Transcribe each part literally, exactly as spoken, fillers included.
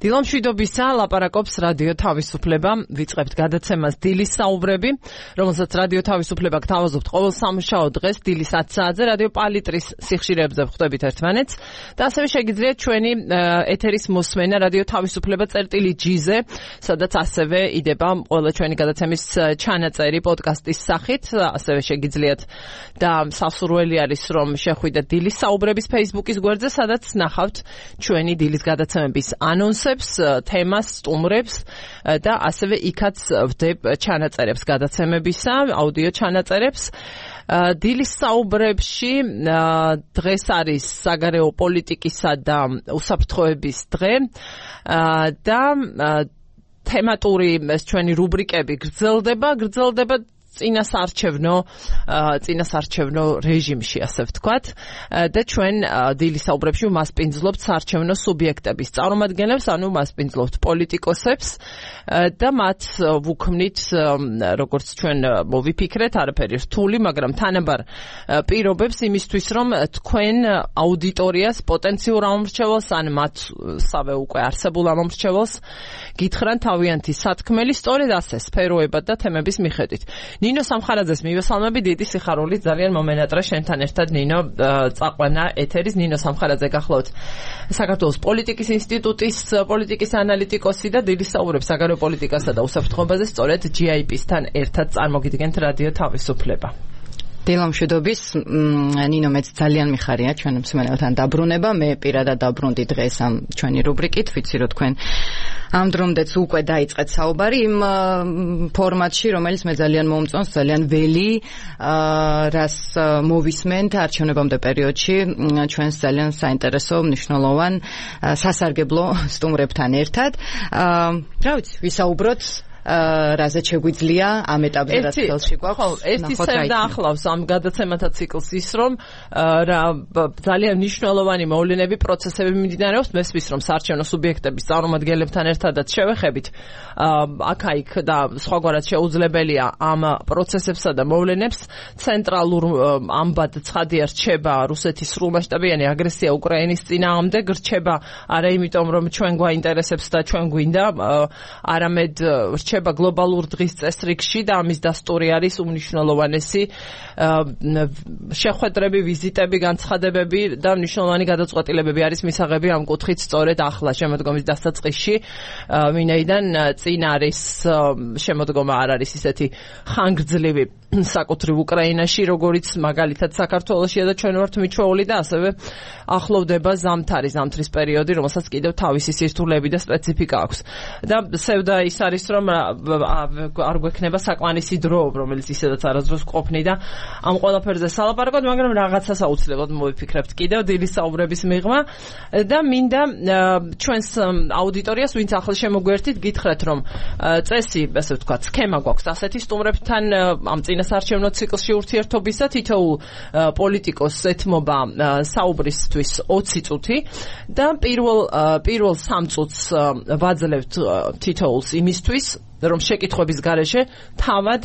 დილამშვიდობისა ლაპარაკობს რადიო თავისუფლება. ვიწყებთ გადაცემას დილის საუბრები, რომელსაც რადიო თავისუფლება გთავაზობთ ყოველ სამშაბათ დღეს დილის ათი საათზე რადიო პალიტრის სიხშირეებზე ვხვდებით ერთმანეთს და ასევე შეგიძლიათ ჩვენი ეთერის მოსმენა რადიო თავისუფლება წერტილი ჯი-ზე, სადაც ასევე იდება ყველა ჩვენი გადაცემის ჩანაწერი პოდკასტის სახით. ასევე შეგიძლიათ და სასურველი არის რომ შეხვიდეთ დილის საუბრების Facebook-ის გვერდზე, სადაც ნახავთ ჩვენი დილის გადაცემების ანონსებს, თემას, სტუმრებს და ასევე იქაც ვდებ ჩანაწერებს გადაცემებისა, აუდიო ჩანაწერებს. დილის საუბრებში დღეს არის საგარეო პოლიტიკისა და უსაფრთხოების დღე და თემატური ჩვენი რუბრიკები გრძელდება, გრძელდება წინასარჩევნო წინასარჩევნო რეჟიმში, ასე ვთქვათ, და ჩვენ დილის საუბრებში მასპინძლობთ საარჩევნო სუბიექტების წარმომადგენლებს, ანუ მასპინძლობთ პოლიტიკოსებს და მათ ვუქმნით, როგორც ჩვენ მოვიფიქრეთ, არაფერი რთული, მაგრამ თანაბარ პირობებს იმისთვის, რომ თქვენ აუდიტორიას, პოტენციურ ამომრჩეველს, ან მათსავე უკვე არსებულ ამომრჩეველს გითხრან თავიანთი სათქმელი, სწორედ ასე სფეროებად და თემების მიხედვით. ნინო სამხარაძეს მივესალმები, დიდი სიხარულით, ძალიან მომენატრა შენთან ერთად ნინო წაყვანა ეთერის. ნინო სამხარაძე გახლავთ საქართველოს პოლიტიკის ინსტიტუტის პოლიტიკის ანალიტიკოსი და დილის საუბრებს საგარეო პოლიტიკასა და უსაფრთხოებაზე სწორედ ჯი აი პი-სთან ერთად წარმოგიდგენთ რადიო თავისუფლება. დილამშვიდობის, ნინო, მეც ძალიან მიხარია ჩვენ მსმენელთან დაბრუნება. მე პირადად დაბრუნდი დღეს ამ ჩვენი რუბრიკით, ვიცი რომ თქვენ ამ დრომდეც უკვე დაიწყეთ საუბარი იმ ფორმატში, რომელიც მე ძალიან მომწონს, ძალიან ველი, რას მოვისმენთ არჩევნებამდე პერიოდში ჩვენს ძალიან საინტერესო, მნიშვნელოვან, სასარგებლო სტუმრებთან ერთად. რა ვიცი, ვისაუბროთ რაზეც შეგვიძლია ამ ეტაპზე, რაც ხელში გვაქვს. ხო, ერთი სევდა ახლავს ამ გადაცემათა ციკლს ის, რომ რა ძალიან მნიშვნელოვანი მოვლენები, პროცესები მიმდინარეობს, მესმის რომ საარჩევნო სუბიექტების წარმომადგენლებთან ერთადაც შევეხებით აქა-იქ და სხვაგვარად შეუძლებელია ამ პროცესებსა და მოვლენებს ცენტრალურ ამბად ცხადია რჩება რუსეთის სრულმასშტაბიანი აგრესია უკრაინის წინააღმდეგ, რჩება არა იმიტომ რომ ჩვენ გვაინტერესებს და ჩვენ გვინდა, არამედ რჩება გლობალურ დღის წესრიგში და ამის დასტური არის უმნიშვნელოვანესი შეხვედრები, ვიზიტები, განცხადებები და მნიშვნელოვანი გადაწყვეტილებები არის მისაღები ამ კუთხით სწორედ ახლა შემოდგომის დასაწყისში, ვინაიდან წინ არის შემოდგომა არ არის ისეთი ხანგრძლივი საკუთრივ უკრაინაში, როგორიც მაგალითად საქართველოშია და ჩვენ ვართ მიჩვეული და ასევე ახლოვდება ზამთარი, ზამთრის პერიოდი, რომელსაც კიდევ თავისი სირთულეები და სპეციფიკა აქვს. და სევდა ის არის, რომ არ გვექნება საკმარისი დრო, რომელიც ისედაც არასდროს ყოფნი და ამ ყველაფერზე სალაპარაკოთ, მაგრამ რაღაცას აუცილებლად მოვიფიქრებთ კიდევ დილის საუბრების მიღმა და მინდა ჩვენს აუდიტორიას, ვინც ახლა შემოგვერთით, გითხრათ, რომ წესი, ასე ვთქვათ, სქემა გვაქვს ასეთი სტუმრებთან ამ წინასარჩევნო ციკლში ურთიერთობისა, თითოეულ პოლიტიკოსს ეთმობა საუბრისთვის ოცი წუთი და პირველ პირველ სამ წუთს ვაძლევთ თითოეულს იმისთვის, რომ შეკითხვების გარეშე თავად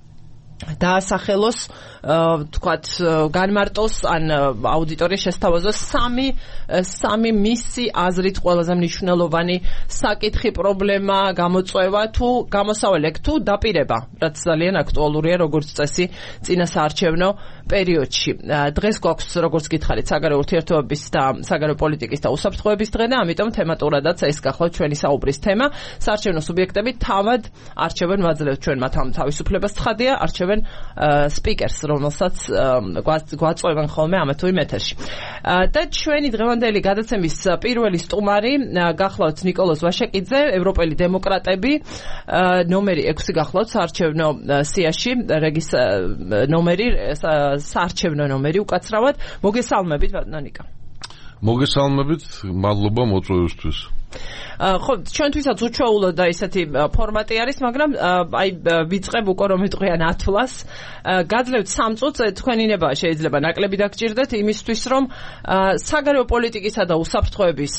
დაასახელოს, ვთქვათ, განმარტოს ან აუდიტორია შესთავაზოს სამი სამი მისი აზრით ყველაზე მნიშვნელოვანი საკითხი, პრობლემა, გამოწვევა თუ გამოსავალი თუ დაპირება, რაც ძალიან აქტუალურია როგორც წესი წინასაარჩევნო პერიოდში. დღეს გვაქვს, როგორც გითხარით, საგარეო ურთიერთობების და საგარეო პოლიტიკის და უსაფრთხოების დღე და ამიტომ თემატურადაც ეს გახლავთ ჩვენი საუბრის თემა. საარჩევნო სუბიექტები თავად არჩევენ, ვაძლევთ ჩვენ მათ ამ თავისუფლებას ცხადია, არჩევენ სპიკერს, რომელსაც გვაწვევენ ხოლმე ამა თუ იმ ეთერში. და ჩვენი დღევანდელი გადაცემის პირველი სტუმარი გახლავთ ნიკოლოზ ვაშაკიძე, ევროპელი დემოკრატები, ნომერი ექვსი გახლავთ საარჩევნო სიაში, რეგის ნომერი, საარჩევნო ნომერი უკაცრავად. მოგესალმებით, ნიკა. მოგესალმებით, მადლობა მოწვევისთვის. ხო, ჩვენთვისაც უჩვეულო და ისეთი ფორმატი არის, მაგრამ აი ვიწყებ უკვე რომ ვიტყვი ნათვლას. გაძლევთ სამ წუთს, თქვენინება შეიძლება ნაკლები დაგჭირდეთ იმისთვის, რომ საგარეო პოლიტიკისა და უსაფრთხოების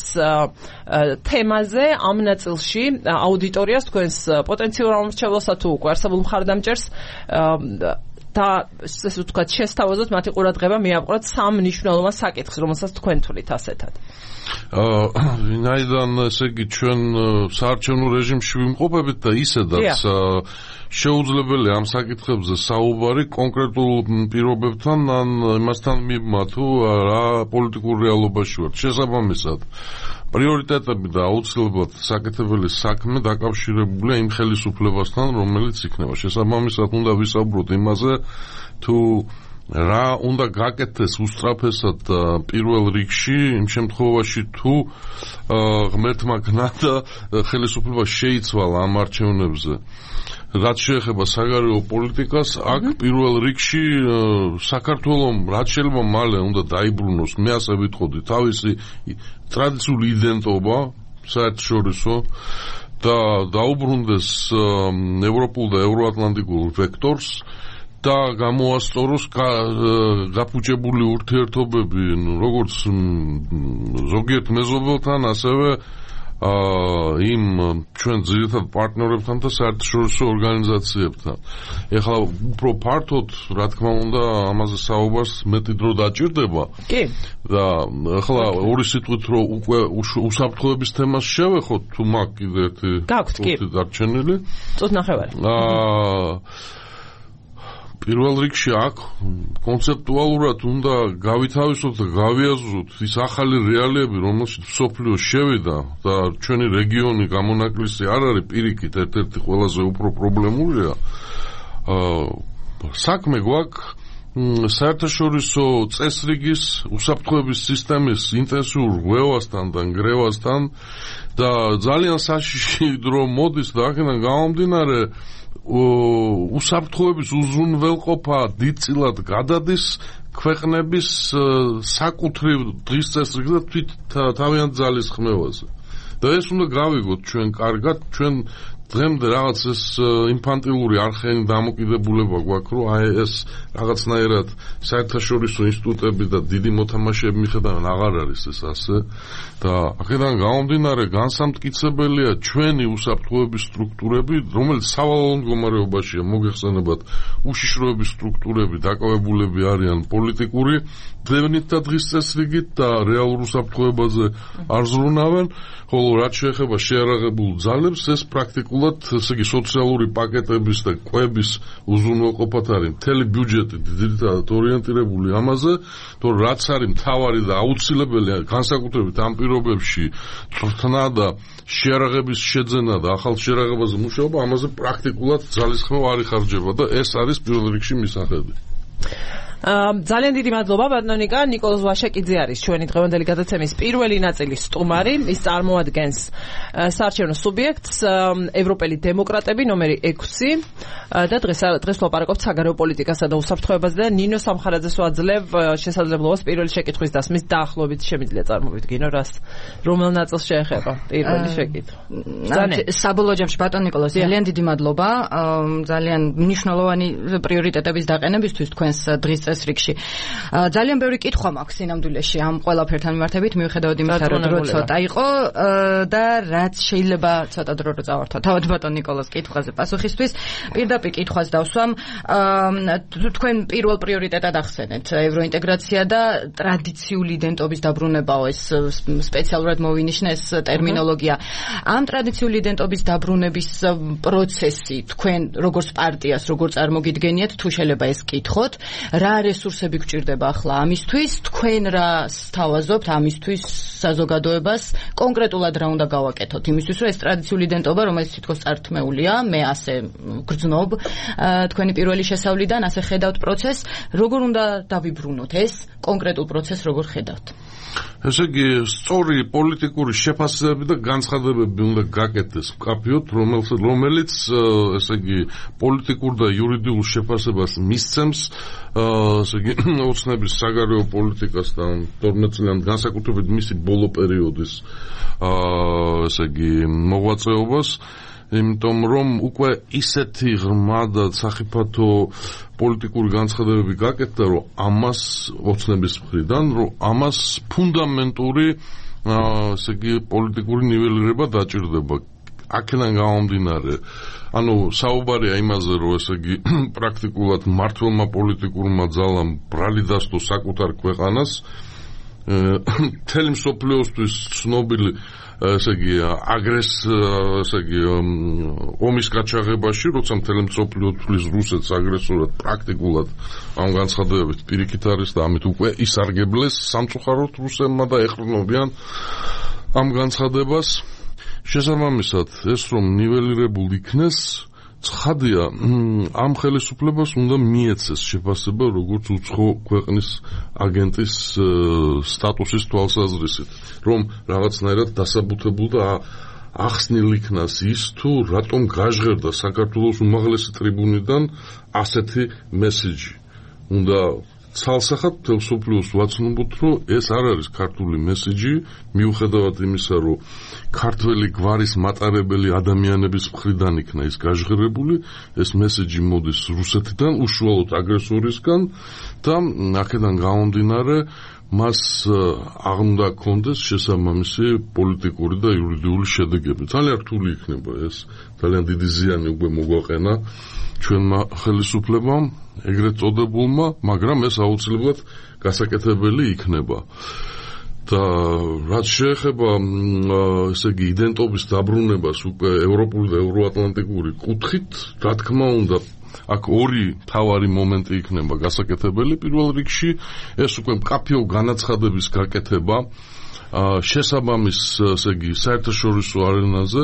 თემაზე ამ ნაწილში აუდიტორიას, თქვენს პოტენციურ ამომრჩეველსა თუ უკვე არსებულ მხარდამჭერს და ესე ვთქვათ, შესთავაზოთ მათი ყურადღება მიაპყროთ სამ მნიშვნელოვან საკითხს, რომელსაც თქვენ თვლით ასეთად. აა, ვინაიდან ესე იგი ჩვენ საარჩევნო რეჟიმში ვიმყოფებით და ისედაც შეუძლებელია ამ საკითხებზე საუბარი კონკრეტულ პირობებთან ან იმასთან მიბმა თუ რა პოლიტიკურ რეალობაში ვართ. შესაბამისად, პრიორიტეტები და აუცილებლად საკეთებელი საქმე დაკავშირებულია იმ ხელისუფლებასთან, რომელიც იქნება. შესაბამისად, უნდა ვისაუბროთ იმაზე, თუ რა უნდა გაკეთდეს უსწრაფესად პირველ რიგში, იმ შემთხვევაში თუ ღმერთმა გნა და ხელისუფლება შეიცვალა ამ არჩევნებზე. რაც შეეხება საგარეო პოლიტიკას, აქ პირველ რიგში საქართველოს რაც შეიძლება მალე უნდა დაიბრუნოს, მე ასე ვიტყოდი, თავისი ტრადიციული იდენტობა საერთაშორისო და დაუბრუნდეს ევროპულ და ევროატლანტიკულ ვექტორს და გამოასწოროს გაფუჭებული ურთიერთობები, როგორც ზოგიერთ მეზობელთან, ასევე იმ ჩვენ ძირითად პარტნიორებთან და საერთაშორისო ორგანიზაციებთან. ეხლა უფრო ფართოდ, რა თქმა უნდა, ამაზე საუბარს მეტი დრო დაჭირდება. კი. და ეხლა ორი სიტყვით რომ უკვე უსაფრთხოების თემას შევეხოთ, თუ მაგ კიდე ერთი გაქვთ, კი. დარჩენილი. წუთ ნახევარი. აა პირველ რიგში აქ კონცეპტუალურად უნდა გავითავისოთ და გავიაზროთ ის ახალი რეალიები, რომელშიც მსოფლიო შევიდა და ჩვენი რეგიონი გამონაკლისი არ არის, პირიქით ერთ-ერთი ყველაზე უფრო პრობლემურია. საქმე გვაქვს საერთაშორისო წესრიგის უსაფრთხოების სისტემის ინტენსიურ ღვევასთან და ნგრევასთან და ძალიან საშიში დრო მოდის და აქედან გამომდინარე უსაფრთხოების უზრუნველყოფა დიდწილად გადადის ქვეყნების საკუთრივ დღის წესრიგზე და თვით თავიანთ ძალის ხმევაზე. და ეს უნდა გავიგოთ ჩვენ კარგად, ჩვენ დღემდე რაღაც ეს ინფანტილური არხიანი დამოკიდებულება გვაქვს, რომ აი ეს რაღაცნაირად საერთაშორისო ინსტიტუტები და დიდი მოთამაშეები მიხედავენ, აღარ არის ეს ასე. და აქედან გამომდინარე განსამტკიცებელია ჩვენი უსაფრთხოების სტრუქტურები, რომელიც სავალალო მდგომარეობაშია, მოგეხსენებათ, უშიშროების სტრუქტურები დაკავებულები არიან პოლიტიკური დევნით და დღის წესრიგით და რეალურ უსაფრთხოებაზე არ ზრუნავენ, ხოლო რაც შეეხება შეიარაღებულ ძალებს, ეს პრაქტიკულად, ესე იგი, სოციალური პაკეტების და კვების უზრუნველყოფად არის მთელი ბიუჯეტი ძირითადად ორიენტირებული ამაზე, თუ რაც არის მთავარი და აუცილებელია განსაკუთრებით ამ პირობებში წვრთნა და შეიარაღების შეძენა და ახალ შეიარაღებაზე მუშაობა, ამაზე პრაქტიკულად ძალისხმევა არ იხარჯება და ეს არის პირველ რიგში მისაღები. ძალიან დიდი მადლობა ბატონიკა. ნიკოლოზ ვაშაკიძე არის ჩვენი დღევანდელი გადაცემის პირველი ნაწილის სტუმარი. ის წარმოადგენს საარჩევნო სუბიექტს ევროპელი დემოკრატები ნომერი ექვსი და დღეს დღეს ვლაპარაკობთ საგარეო პოლიტიკასა და უსაფრთხოებაზე და ნინო სამხარაძეს ვაძლევ შესაძლებლობას პირველი შეკითხვის დასმის დაახლოებით შემიძლია წარმოვიდგინო რას რომელ ნაწილს შეეხება პირველი შეკითხვა. საბოლოო ჯამში ბატონ ნიკოლოზ ძალიან დიდი მადლობა. ძალიან მნიშვნელოვანი პრიორიტეტების დაყენებისთვის თქვენს დღის წესრიგში. ძალიან ბევრი კითხვა მაქვს სინამდვილეში ამ ყველაფერთან მიმართებით, მიუხედავად იმისა, რომ დრო ცოტა იყო და რაც შეიძლება ცოტა დრო რო წავართვა. თავად ბატონ ნიკოლოზ კითხვაზე პასუხისთვის პირდაპირ კითხვას დავსვამ. თქვენ პირველ პრიორიტეტად ახსენეთ ევროინტეგრაცია და ტრადიციული იდენტობის დაბრუნებაო, ეს სპეციალურად მოვინიშნე ეს ტერმინოლოგია. ამ ტრადიციული იდენტობის დაბრუნების პროცესი თქვენ როგორც პარტიას როგორ წარმოგიდგენიათ, თუ შეიძლება ეს კითხოთ, რა რესურსები გჭირდება ახლა ამისთვის, თქვენ რა სთავაზობთ ამისთვის საზოგადოებას, კონკრეტულად რა უნდა გავაკეთოთ იმისთვის, რომ ეს ტრადიციული იდენტობა, რომელიც თითქოს წართმეულია, მე ასე გრძნობ თქვენი პირველი შესავლიდან, ასე ხედავთ პროცესს, როგორ უნდა დავიბრუნოთ ეს კონკრეტულ პროცესს, როგორ ხედავთ? ესე იგი, სწორი პოლიტიკური შეფასებები და განცხადებები უნდა გაკეთდეს მკაფიოდ, რომელიც, ესე იგი, პოლიტიკურ და იურიდიულ შეფასებას მისცემს, ესე იგი, ოცნების საგარეო პოლიტიკასთან თორმეტ წლიან განსაკუთრებით მისი ბოლო პერიოდის, ესე იგი, მოღვაწეობას. იმიტომ რომ უკვე ისეთი ღრმა და სახიფათო პოლიტიკური განცხადებები გაკეთდა, რომ ამას ოცნების მხრიდან, რომ ამას ფუნდამენტური, ესე იგი, პოლიტიკური ნიველირება დაჭირდება. აქედან გამომდინარე, ანუ საუბარია იმაზე, რომ ესე იგი პრაქტიკულად მმართველმა პოლიტიკურმა ძალამ ბრალი დასდო საკუთარ ქვეყანას, მთელი მსოფლიოსთვის ცნობილი ესე იგი აგრეს ესე იგი ომის გაჩაღებაში, როცა მთელი მსოფლიო თვლის რუსეთს აგრესორად პრაქტიკულად ამ განცხადებებით პირიქით არის და ამით უკვე ისარგებლეს სამწუხაროდ რუსებმა და ეხმარებიან ამ განცხადებას. შესაბამისად, ეს რომ ნიველირებულ იქნეს, ცხადია, ამ ხელისუფლებას უნდა მიეცეს შეფასება როგორც უცხო ქვეყნის აგენტის სტატუსის თვალსაზრისით, რომ რაღაცნაირად დასაბუთებულ და ახსნილ იქნას ის, თუ რატომ გაჟღერდა საქართველოს უმაღლესი ტრიბუნიდან ასეთი მესიჯი. უნდა ცალსახად მთელ მსოფლიოს ვაცნობოთ, რომ ეს არ არის ქართული მესიჯი, მიუხედავად იმისა, რომ ქართველი გვარის მატარებელი ადამიანების მხრიდან იქნა ის გაჟღერებული, ეს მესიჯი მოდის რუსეთიდან, უშუალოდ აგრესორისგან და აქედან გამომდინარე მას არ უნდა კონდეს შესაბამისი პოლიტიკური და იურიდიული შედეგები. ძალიან რთული იქნება ეს, ძალიან დიდი ზიანი უკვე მოგვაყენა ჩვენმა ხელისუფლებამ, ეგრეთ წოდებულმა, მაგრამ ეს აუცილებლად გასაკეთებელი იქნება. და რაც შეეხება ესე იგი იდენტობის დაბრუნებას უკვე ევროპული და ევროატლანტიკური კუთხით, რა თქმა უნდა, აქ ორი მთავარი მომენტი იქნება გასაკეთებელი. პირველ რიგში ეს უკვე მკაფიო განაცხადების გაკეთება შესაბამის ესე იგი საერთაშორისო არენაზე.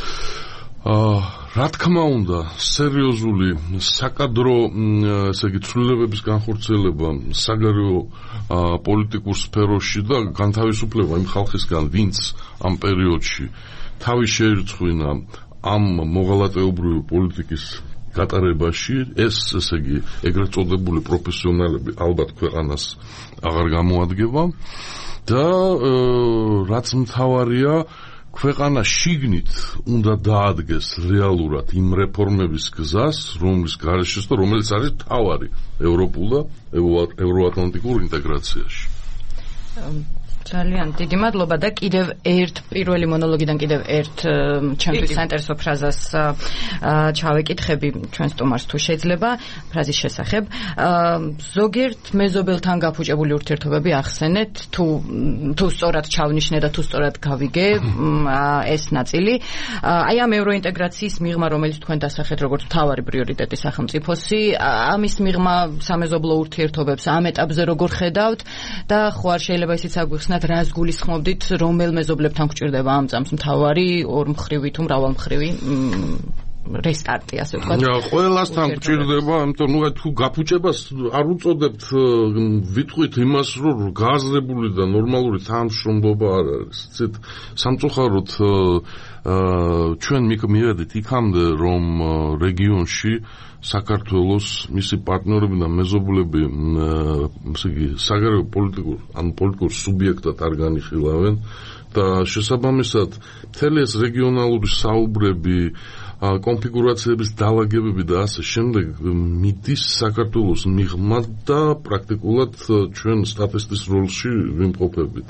რა თქმა უნდა, სერიოზული საკადრო ესე იგი ცვლილებების განხორციელება საგარეო პოლიტიკურ სფეროში და განთავისუფლება იმ ხალხისგან, ვინც ამ პერიოდში თავი შეირცხვინა ამ მოღალატეობრივი პოლიტიკის გატარებაში, ეს ესე იგი ეგრეთ წოდებული პროფესიონალები ალბათ ქვეყანას აღარ გამოადგება და რაც მთავარია, ქვეყანა შიგნით უნდა დაადგეს რეალურად იმ რეფორმების გზას, რომლის გარეშეც და რომელიც არის მთავარი ევროპულ და ევროატლანტიკურ ინტეგრაციაში. ძალიან დიდი მადლობა და კიდევ ერთ პირველი მონოლოგიდან კიდევ ერთ ჩემთვის საინტერესო ფრაზას ჩავეკითხები ჩვენ სტუმარს თუ შეიძლება ფრაზის შესახებ. ზოგიერთ მეზობელთან გაფუჭებული ურთიერთობები ახსენეთ, თუ თუ სწორად ჩავნიშნე და თუ სწორად გავიგე ეს ნაწილი. აი ამ ევროინტეგრაციის მიღმა, რომელიც თქვენ დასახეთ როგორც მთავარი პრიორიტეტი სახელმწიფოსი, ამის მიღმა სამეზობლო ურთიერთობებს ამ ეტაპზე როგორ ხედავთ და ხო არ შეიძლება ისიც აგვიხსნათ, რას გულისხმობდით, რომელ მეზობლებთან გვჭირდება ამ წამს მთავარი ორმხრივი თუ მრავალმხრივი რესტარტი, ასე ვთქვათ. ყველასთან გვჭირდება, ამიტომ ნუ თუ გაფუჭებას არ უწოდებთ, ვიტყვით იმას, რომ გააზრებული და ნორმალური თანამშრომლობა არ არის. იცით, სამწუხაროდ ჩვენ მივედით იქამდე, რომ რეგიონში საქართველოს მისი პარტნიორები და მეზობლები ესე იგი საგარეო პოლიტიკურ ან პოლიტიკურ სუბიექტად არ განიხილავენ და შესაბამისად მთელი ეს რეგიონალური საუბრები, კონფიგურაციების დაალაგებები და ასე შემდეგ მიდის საქართველოს მიღმა და პრაქტიკულად ჩვენ სტატისტის როლში ვიმყოფებით.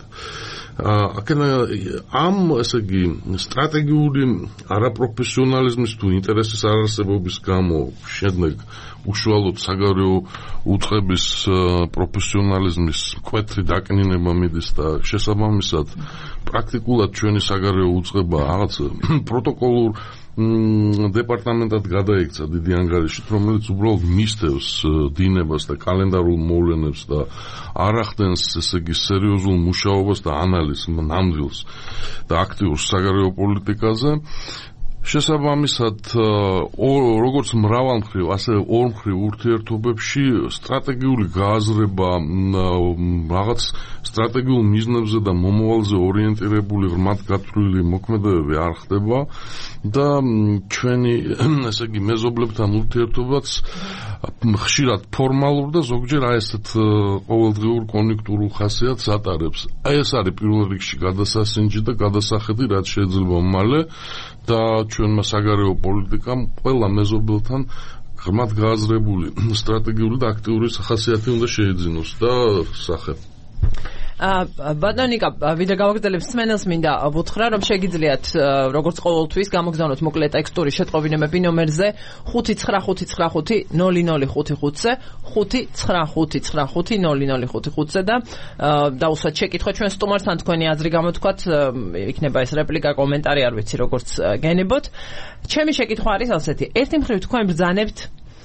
ამ ესე იგი სტრატეგიული არაპროფესიონალიზმის თუ ინტერესის არარსებობის გამო შემდეგ უშუალოდ საგარეო უწყების პროფესიონალიზმის მკვეთრი დაკნინება მიდის და შესაბამისად პრაქტიკულად ჩვენი საგარეო უწყება რაღაც პროტოკოლურ დეპარტამენტად გადაიქცა დიდი ანგარიშით, რომელიც უბრალოდ მისდევს დინებას და კალენდარულ მოვლენებს და არ ახდენს ესე იგი სერიოზულ მუშაობას და ანალიზს ნამდვილს და აქტიურ საგარეო პოლიტიკაზე. შესაბამისად, როგორც მრავალმხრივ, ასევე ორმხრივ ურთიერთობებში სტრატეგიული გააზრება რაღაც სტრატეგიულ მიზნებზე და მომავალზე ორიენტირებული ღრმად გათვლილი მოქმედებები არ ხდება და ჩვენი ესე იგი მეზობლებთან ურთიერთობაც ხშირად ფორმალურ და ზოგჯერ აი ესეთ ყოველდღიურ კონjunktურულ ხასიათს ატარებს. აი ეს არის პირველ რიგში გადასასინჯი და გადასახედი, რაც შეიძლება მალე და ჩვენმა საგარეო პოლიტიკამ ყველა მეზობელთან ღრმად გააზრებული სტრატეგიული და აქტიური ხასიათი უნდა შეიძინოს და სახე. ბატონიკა ვიდრე გავაგრძელებ სმენელს მინდა ვუთხრა რომ შეგიძლიათ როგორც ყოველთვის გამოგზავნოთ მოკლე ტექსტური შეტყობინებები ნომერზე ხუთი ცხრა ხუთი ცხრა ხუთი ნული ნული ხუთი ხუთზე ხუთი ცხრა ხუთი ცხრა ხუთი ნული ნული ხუთი ხუთზე და დაუსვათ შეკითხვა ჩვენ სტუმარს ან თქვენი აზრი გამოთქვათ იქნება ეს რეპლიკა კომენტარი არ ვიცი როგორც გენებოთ ჩემი შეკითხვა არის ასეთი ერთი მხრივ თქვენ ბრძანებთ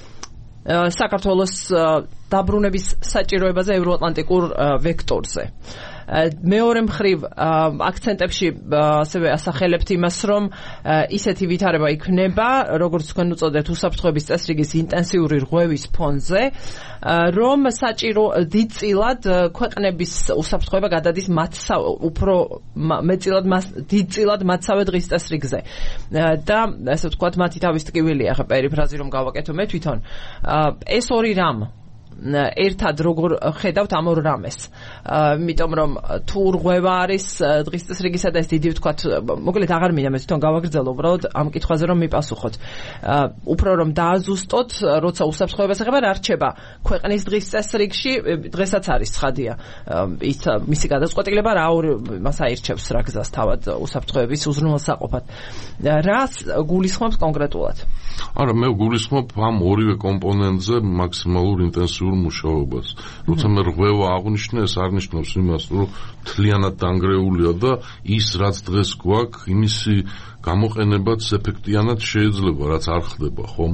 საქართველოს დაბრუნების საჭიროებაზე ევროატლანტიკურ ვექტორზე. მეორე მხრივ აქცენტებში ასევე ასახელებთ იმას, რომ ისეთი ვითარება იქნება, როგორც თქვენ უწოდებთ უსაფრთხოების წესრიგის ინტენსიური რღვევის ფონზე, რომ საჭირო დიდწილად ქვეყნების უსაფრთხოება გადადის უფრო მეტწილად დიდწილად მათსავე დღის წესრიგზე. და ასე ვთქვათ, მათი თავის ტკივილია, ხა პერიფრაზი რომ გავაკეთო მე თვითონ. ეს ორი რამ ერთად როგორ ხედავთ ამ ორ რამეს. იმიტომ რომ თუ რღვევა არის დღის წესრიგისა და ეს დიდი ვთქვათ, მოკლედ აღარ მინდა მე თვითონ გავაგრძელო, უბრალოდ ამ კითხვაზე რომ მიპასუხოთ. უფრო რომ დააზუსტოთ, როცა უსაფრთხოებას ეხება, რა რჩება ქვეყნის დღის წესრიგში, დღესაც არის ცხადია. ის მისი გადაწყვეტილება რა მას აირჩევს რა გზას თავად უსაფრთხოების უზრუნველსაყოფად. რას გულისხმობს კონკრეტულად? არა, მე გულისხმობ ამ ორივე კომპონენტზე მაქსიმალურ ინტენსიურ მუშაობას. როცა მე რღვევა აღნიშნე, ეს არ ნიშნავს იმას, რომ მთლიანად დანგრეულია და ის რაც დღეს გვაქვს, იმისი გამოყენებაც ეფექტიანად შეიძლება, რაც არ ხდება, ხომ?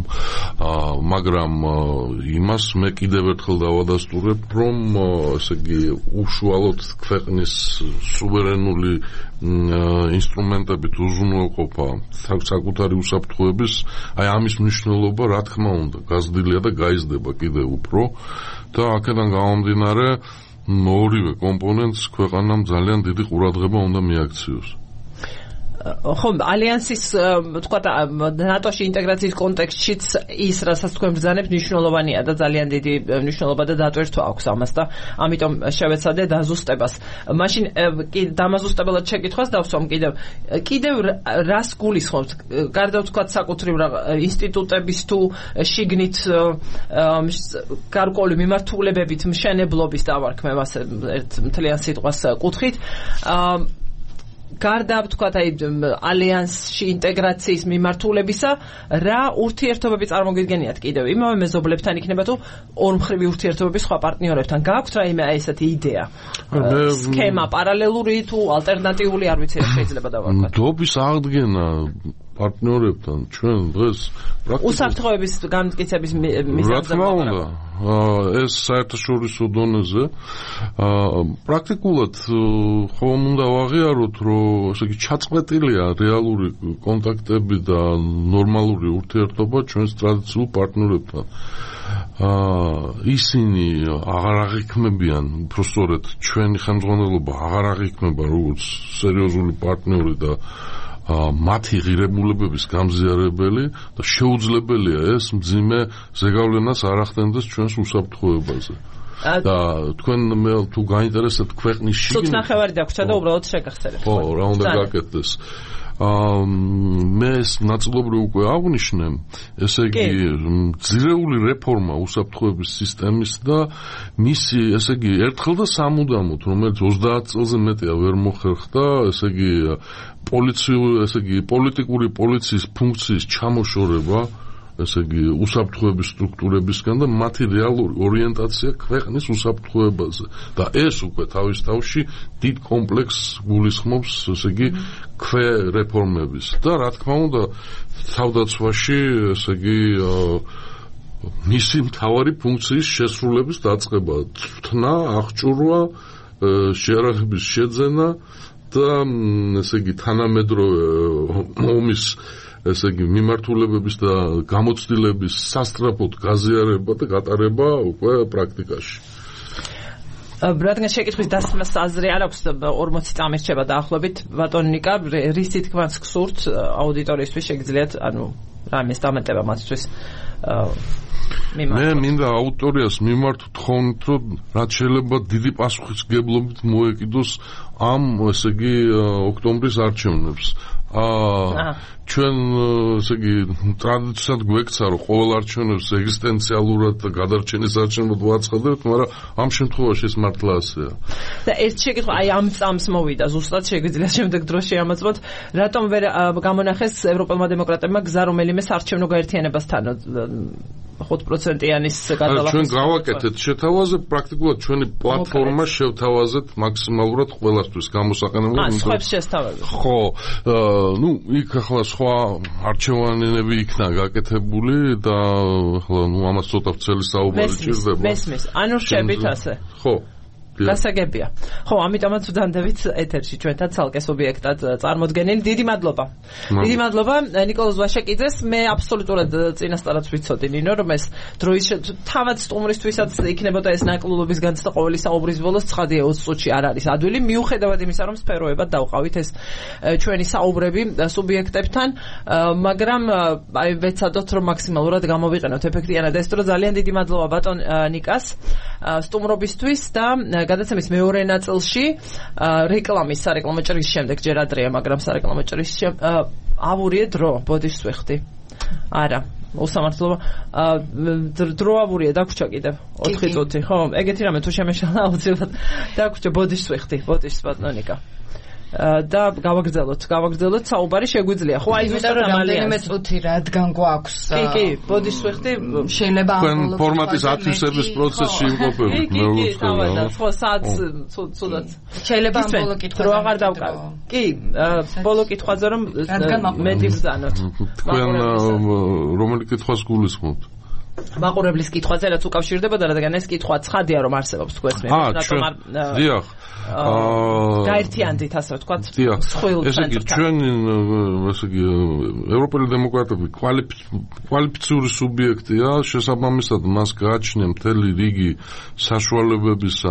მაგრამ იმას მე კიდევ ერთხელ დავადასტურებ, რომ ესე იგი უშუალოდ ქვეყნის სუვერენული ინსტრუმენტებით უზრუნველყოფა საკუთარი უსაფრთხოების, აი ამის მნიშვნელობა რა თქმა უნდა გაზრდილია და გაიზრდება კიდევ უფრო და აქედან გამომდინარე ორივე კომპონენტს ქვეყანამ ძალიან დიდი ყურადღება უნდა მიაქციოს. ხო, ალიანსის თქვა ნატოში ინტეგრაციის კონტექსტშიც ის რასაც თქვენ ბრძანებთ მნიშვნელოვანია და ძალიან დიდი მნიშვნელობა და დატვირთვა აქვს ამას და ამიტომ შევეცადე დაზუსტებას. მაშინ დამაზუსტებელად შეკითხვას დავსვამ კიდევ კიდევ რას გულისხმობთ? გარდა თქვა საკუთრივ ინსტიტუტების თუ შიგნით გარკვეული მიმართულებებით მშენებლობის დავარქმევ ასე ერთ მთლიან სიტყვას კუთხით. გარდა ვთქვათ აი ალიანსში ინტეგრაციის მიმართულებისა, რა ურთიერთობები წარმოგიდგენიათ კიდევ იმავე მეზობლებთან იქნება თუ ორმხრივი ურთიერთობები სხვა პარტნიორებთან? გააქვთ რაიმე აი ესეთი იდეა? სქემა პარალელური თუ ალტერნატიული, არ ვიცი, შეიძლება დავარქვათ. დობის აღდგენა პარტნიორებთან ჩვენ დღეს უსაფრთხოების განმტკიცების მიზანზე ვაკეთებთ. ეს საერთაშორისო დონეზე პრაქტიკულად ხომ უნდა ვაღიაროთ, რომ ესე იგი ჩაწყვეტილია რეალური კონტაქტები და ნორმალური ურთიერთობა ჩვენს ტრადიციულ პარტნიორებთან. ისინი აღარ აღიქმებიან, უბრალოდ ჩვენი ხელმძღვანელობა აღარ აღიქმება როგორც სერიოზული პარტნიორი და მათი ღირებულებების გამზიარებელი და შეუძლებელია ეს მძიმე ზეგავლენას არ ახდენდეს ჩვენს უსაფრთხოებაზე. და თქვენ მე თუ გაინტერესებთ ქვეყნის შიგნით ცოტ ნახევარი დაგვრჩა და უბრალოდ შეგახსენებთ. ხო, რა უნდა გაკეთდეს? მე ეს ნაწილობრივ უკვე აღნიშნე, ესე იგი ძირეული რეფორმა უსაფრთხოების სისტემის და მისი ესე იგი ერთხელ და სამუდამოდ, რომელიც ოცდაათ წელზე მეტია ვერ მოხერხდა, ესე იგი პოლიციური, ესე იგი პოლიტიკური პოლიციის ფუნქციის ჩამოშორება, ესე იგი უსაფრთხოების სტრუქტურებისგან და მათი რეალური ორიენტაცია ქვეყნის უსაფრთხოებაზე. და ეს უკვე თავის თავში დიდ კომპლექსს გულისხმობს, ესე იგი ქვე რეფორმების. და რა თქმა უნდა, თავდაცვაში, ესე იგი მისი მთავარი ფუნქციის შესრულების დაწყება, თვთნა, აღჭურვა, შეარაღების შეძენა და ესე იგი თანამედროვე ომის ესე იგი მიმართულებების და გამოცდილების სასწრაფოდ გაზიარება და გატარება უკვე პრაქტიკაში. რადგან შეკითხვის დასმას აზრი არ აქვს, ორმოცი წამი რჩება დაახლოებით. ბატონ ნიკა, რის თქმას გსურთ აუდიტორიისთვის შეგიძლიათ, ანუ რამეს დამატება მათთვის მე მინდა აუდიტორიას მიმართ თხოვნით, რომ რაც შეიძლება დიდი პასუხისმგებლობით მოეკიდოს ამ ესე იგი ოქტომბრის არჩევნებს. აა ჩვენ ესე იგი ტრადიციულად გვექცა რომ ყოველ არჩევნებს ეგზისტენციალურად და გადარჩენის არჩევნად ვაცხადებთ, მაგრამ ამ შემთხვევაში ეს მართლა ასეა. და ერთ შეკითხვა, აი ამ წამს მოვიდა, ზუსტად შეგვიძლია შემდეგ დროს შეამოწმოთ, რატომ ვერ გამონახეს ევროპელმა დემოკრატებმა გზა რომელიმე საარჩევნო გაერთიანებასთან ხუთ პროცენტიანის გადალახვის. ჩვენ გავაკეთეთ შეთავაზე, პრაქტიკულად ჩვენი პლატფორმა შევთავაზეთ მაქსიმალურად ყველასთვის გამოსაყენებლად. აა, სხვებს შესთავაზეთ. ხო, ну, იქ ახლა სხვა არჩევანები იქნა გაკეთებული და ახლა ну ამას ცოტა ვცელი საუბარი ჭირდება. მესმის, ანუ რჩებით ასე. ხო. გასაგებია. ხო, ამიტომაც ვდანდებით ეთერში ჩვენთან ცალკე სუბიექტად წარმოდგენილი. დიდი მადლობა. დიდი მადლობა ნიკოლოზ ვაშაკიძეს. მე აბსოლუტურად წინასწარად ვიცოდი ნინო, რომ ეს დროის თავად სტუმრისთვისაც იქნებოდა ეს ნაკლულობის განცდა ყოველი საუბრის ბოლოს ცხადია ოცი წუთში არ არის ადვილი, მიუხედავად იმისა, რომ სფეროებად დავყავით ეს ჩვენი საუბრები სუბიექტებთან, მაგრამ აი ვეცადოთ რომ მაქსიმალურად გამოვიყენოთ ეფექტიანად ეს დრო. ძალიან დიდი მადლობა ბატონ ნიკას სტუმრობისთვის და გადაცემის მეორე ნაწილში რეკლამის სარეკლამო ჭრის შემდეგ ჯერ ადრეა, მაგრამ სარეკლამო ჭრის ავურიე დრო, ბოდიშს ვეხდი. არა, უსამართლობა. დრო ავურიე დაგვრჩა კიდევ ოთხი წუთი, ხო? ეგეთი რამე თუ შემეშალა აუცილებლად დაგვრჩა ბოდიშს ვეხდი, ბოდიშს ბატონიკა. და გავაგრძელოთ, გავაგრძელოთ საუბარი შეგვიძლია. ხო, აი ზუსტად რამდენიმე წუთი რადგან გვაქვს. კი, კი, ბოდიშს ვეხდი, შეიძლება ამ ფორმატის ათვისების პროცესში იმყოფებით. კი, კი, თავადაც, ხო, საათს ცუდად. შეიძლება ამ ბოლო კითხვაზე რო აღარ დავკავ. კი, ბოლო კითხვაზე რომ მეტი ვზანოთ. თქვენ რომელი კითხვას გულისხმობთ? მაყურებლის კითხვაზე რაც უკავშირდებოდა, რადგან ეს კითხვა ცხადია რომ არსებობს თქვენს მე. რატომ არ დიახ. აა გაერთიანდით ასე ვთქვათ. ესე იგი ჩვენ ესე იგი ევროპელი დემოკრატები კვალიფიციური სუბიექტია, შესაბამისად მას გააჩნია მთელი რიგი საშუალებებისა,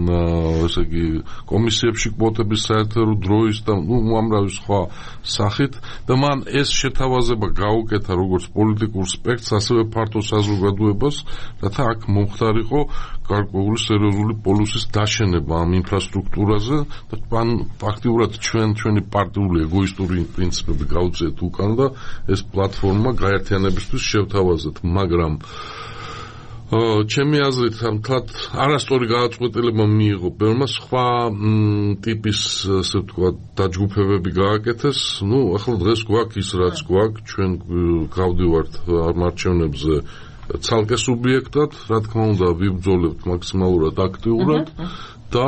ესე იგი კომისიებში კვოტების საერთო დროის და ნუ უამრავი სხვა სახით და მან ეს შეთავაზება გაუკეთა როგორც პოლიტიკურ სპექტრს, ასევე ფართო საზოგადოებას, რათა აქ მომხდარიყო გარკვეული სერიოზული პოლუსის დაშენება ამ ინფრასტრუქტურაზე და ან ფაქტიურად ჩვენ ჩვენი პარტიული ეგოისტური პრინციპები გავუწიეთ უკან და ეს პლატფორმა გაერთიანებისთვის შევთავაზეთ, მაგრამ ჩემი აზრით თლათ არასწორი გადაწყვეტილება მიიღო ბევრმა სხვა ტიპის ასე ვთქვათ დაჯგუფებები გააკეთეს. ნუ ახლა დღეს გვაქვს ის რაც გვაქვს, ჩვენ გავდივართ არჩევნებზე ცალკე სუბიექტად, რა თქმა უნდა ვიბრძოლებთ მაქსიმალურად აქტიურად და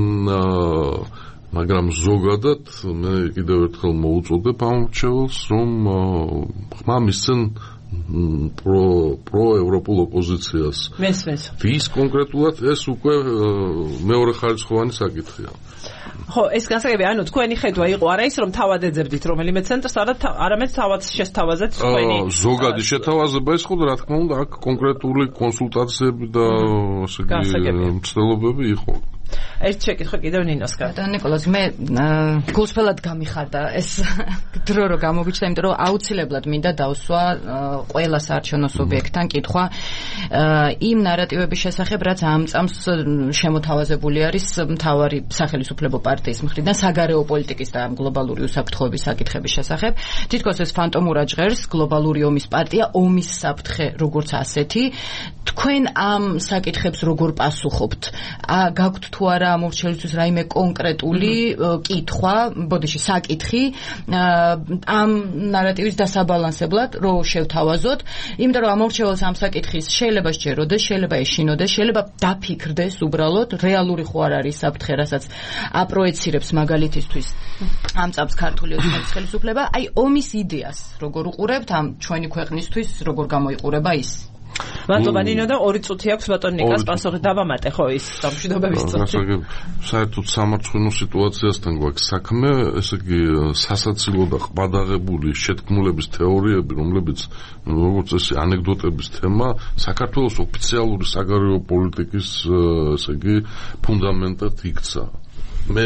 მაგრამ ზოგადად მე კიდევ ერთხელ მოუწოდებ ამ რჩეულს, რომ ხმა მისცენ პრო პროევროპულ ოპოზიციას. მესმის. ვის კონკრეტულად ეს უკვე მეორე ხარისხოვანი საკითხია. ხო, ეს გასაგებია, ანუ თქვენი ხედვა იყო არა ის რომ თავად ეძებდით რომელიმე ცენტრს, არამედ თავად შესთავაზეთ თქვენი ზოგადი შეთავაზება ის ხო და რა თქმა უნდა აქ კონკრეტული კონსულტაციები და ასე იგი მცდელობები იყო. ერთ შეკითხვა კიდევ ნინოსგან. და ნიკოლოზ, მე გულწრფელად გამიხარდა ეს დრო რო გამოვიჩნდა, იმიტომ რომ აუცილებლად მინდა დავსვა ყველა საარჩევნო სუბიექტთან კითხვა იმ ნარატივების შესახებ, რაც ამ წამს შემოთავაზებული არის მთავარი სახელმწიფო პარტიის მხრიდან საგარეო პოლიტიკის და გლობალური უსაფრთხოების საკითხების შესახებ. თითქოს ეს ფანტომურად ჟღერს გლობალური ომის პარტია, ომის საფრთხე როგორც ასეთი. თქვენ ამ საკითხებს როგორ პასუხობთ? გაქვთ თუ არა ამორჩევლისთვის რაიმე კონკრეტული კითხვა, ბოდიში საკითხი ამ ნარატივის დასაბალანსებლად, რომ შევთავაზოთ, იმიტომ რომ ამორჩეველს ამ საკითხის შეიძლება სჯეროდეს, შეიძლება ეშინოდეს, შეიძლება დაფიქრდეს უბრალოდ, რეალური ხო არ არის საფრთხე, რასაც აპროეცირებს მაგალითისთვის ამ წამს ქართული ოცნების ხელისუფლება, აი ომის იდეას როგორ უყურებთ ამ ჩვენი ქვეყნისთვის, როგორ გამოიყურება ის? მადლობა ნინო და ორი წუთი აქვს ბატონ ნიკას პასუხი დავამატე ხო ის დამშვიდობების წუთი. საერთოდ სამარცხინო სიტუაციასთან გვაქვს საქმე, ესე იგი სასაცილო და ყბადაღებული შეთქმულების თეორიები, რომლებიც როგორც ეს ანეკდოტების თემა, საქართველოს ოფიციალური საგარეო პოლიტიკის ესე იგი ფუნდამენტად იქცა. მე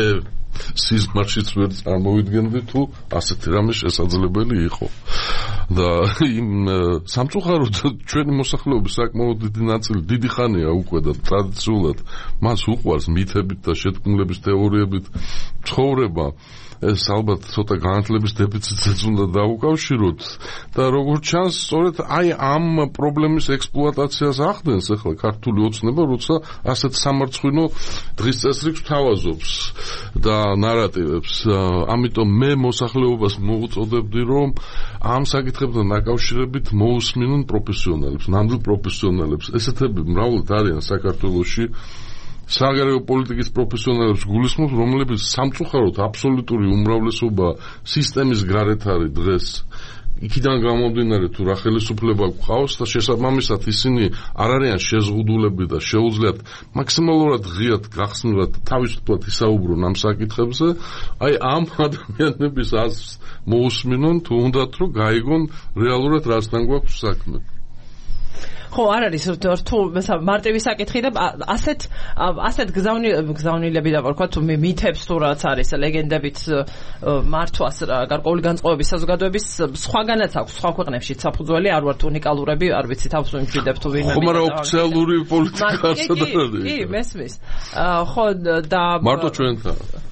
სიზმარშიც ვერ წარმოვიდგენდი თუ ასეთი რამე შესაძლებელი იყო. და იმ სამწუხაროდ ჩვენი მოსახლეობის საკმაოდ დიდი ნაწილი დიდი ხანია უკვე და ტრადიციულად მას უყვარს მითებით და შეთქმულების თეორიებით ცხოვრება. ეს ალბათ ცოტა განათლების დეფიციტსაც უნდა დაუკავშიროთ და როგორც ჩანს სწორედ აი ამ პრობლემის ექსპლუატაციას ახდენს ახლა ქართული ოცნება, როცა ასეთ სამარცხვინო დღის წესრიგს თავაზობს და ნარატივებს. ამიტომ მე მოსახლეობას მოვუწოდებდი, რომ ამ საკითხებთან დაკავშირებით მოусმინონ პროფესიონალებს, ნამდვილ პროფესიონალებს. ესეთები მრავლად არიან საქართველოში. საგარეო პოლიტიკის პროფესიონალებს გულისხმობ, რომლებიც სამწუხაროდ აბსოლუტური უმრავლესობა სისტემის გარეთ არის დღეს. იქიდან გამომდინარე თუ რა ხელისუფლება გვყავს და შესაბამისად ისინი არ არიან შეზღუდულები და შეუძლიათ მაქსიმალურად ღიად გახსნილად თავისუფლად ისაუბრონ ამ საკითხებზე. აი ამ ადამიანების აზრს მოусმინონ თუ უნდათ რომ გაიგონ რეალურად რასთან გვაქვს საქმე. ხო, არ არის რთულ მარტივი საკითხი და ასეთ ასეთ გზავნილები და ვთქვათ თუ მითებს თუ რაც არის ლეგენდებით მართვას გარკვეული განწყობების საზოგადოების სხვაგანაც აქვს სხვა ქვეყნებში საფუძველი არ ვართ უნიკალურები არ ვიცი თავს ვიმშვიდებ თუ ვინმე ხო მაგრამ ოფიციალური პოლიტიკა სადაა კი მესმის ხო და მარტო ჩვენთან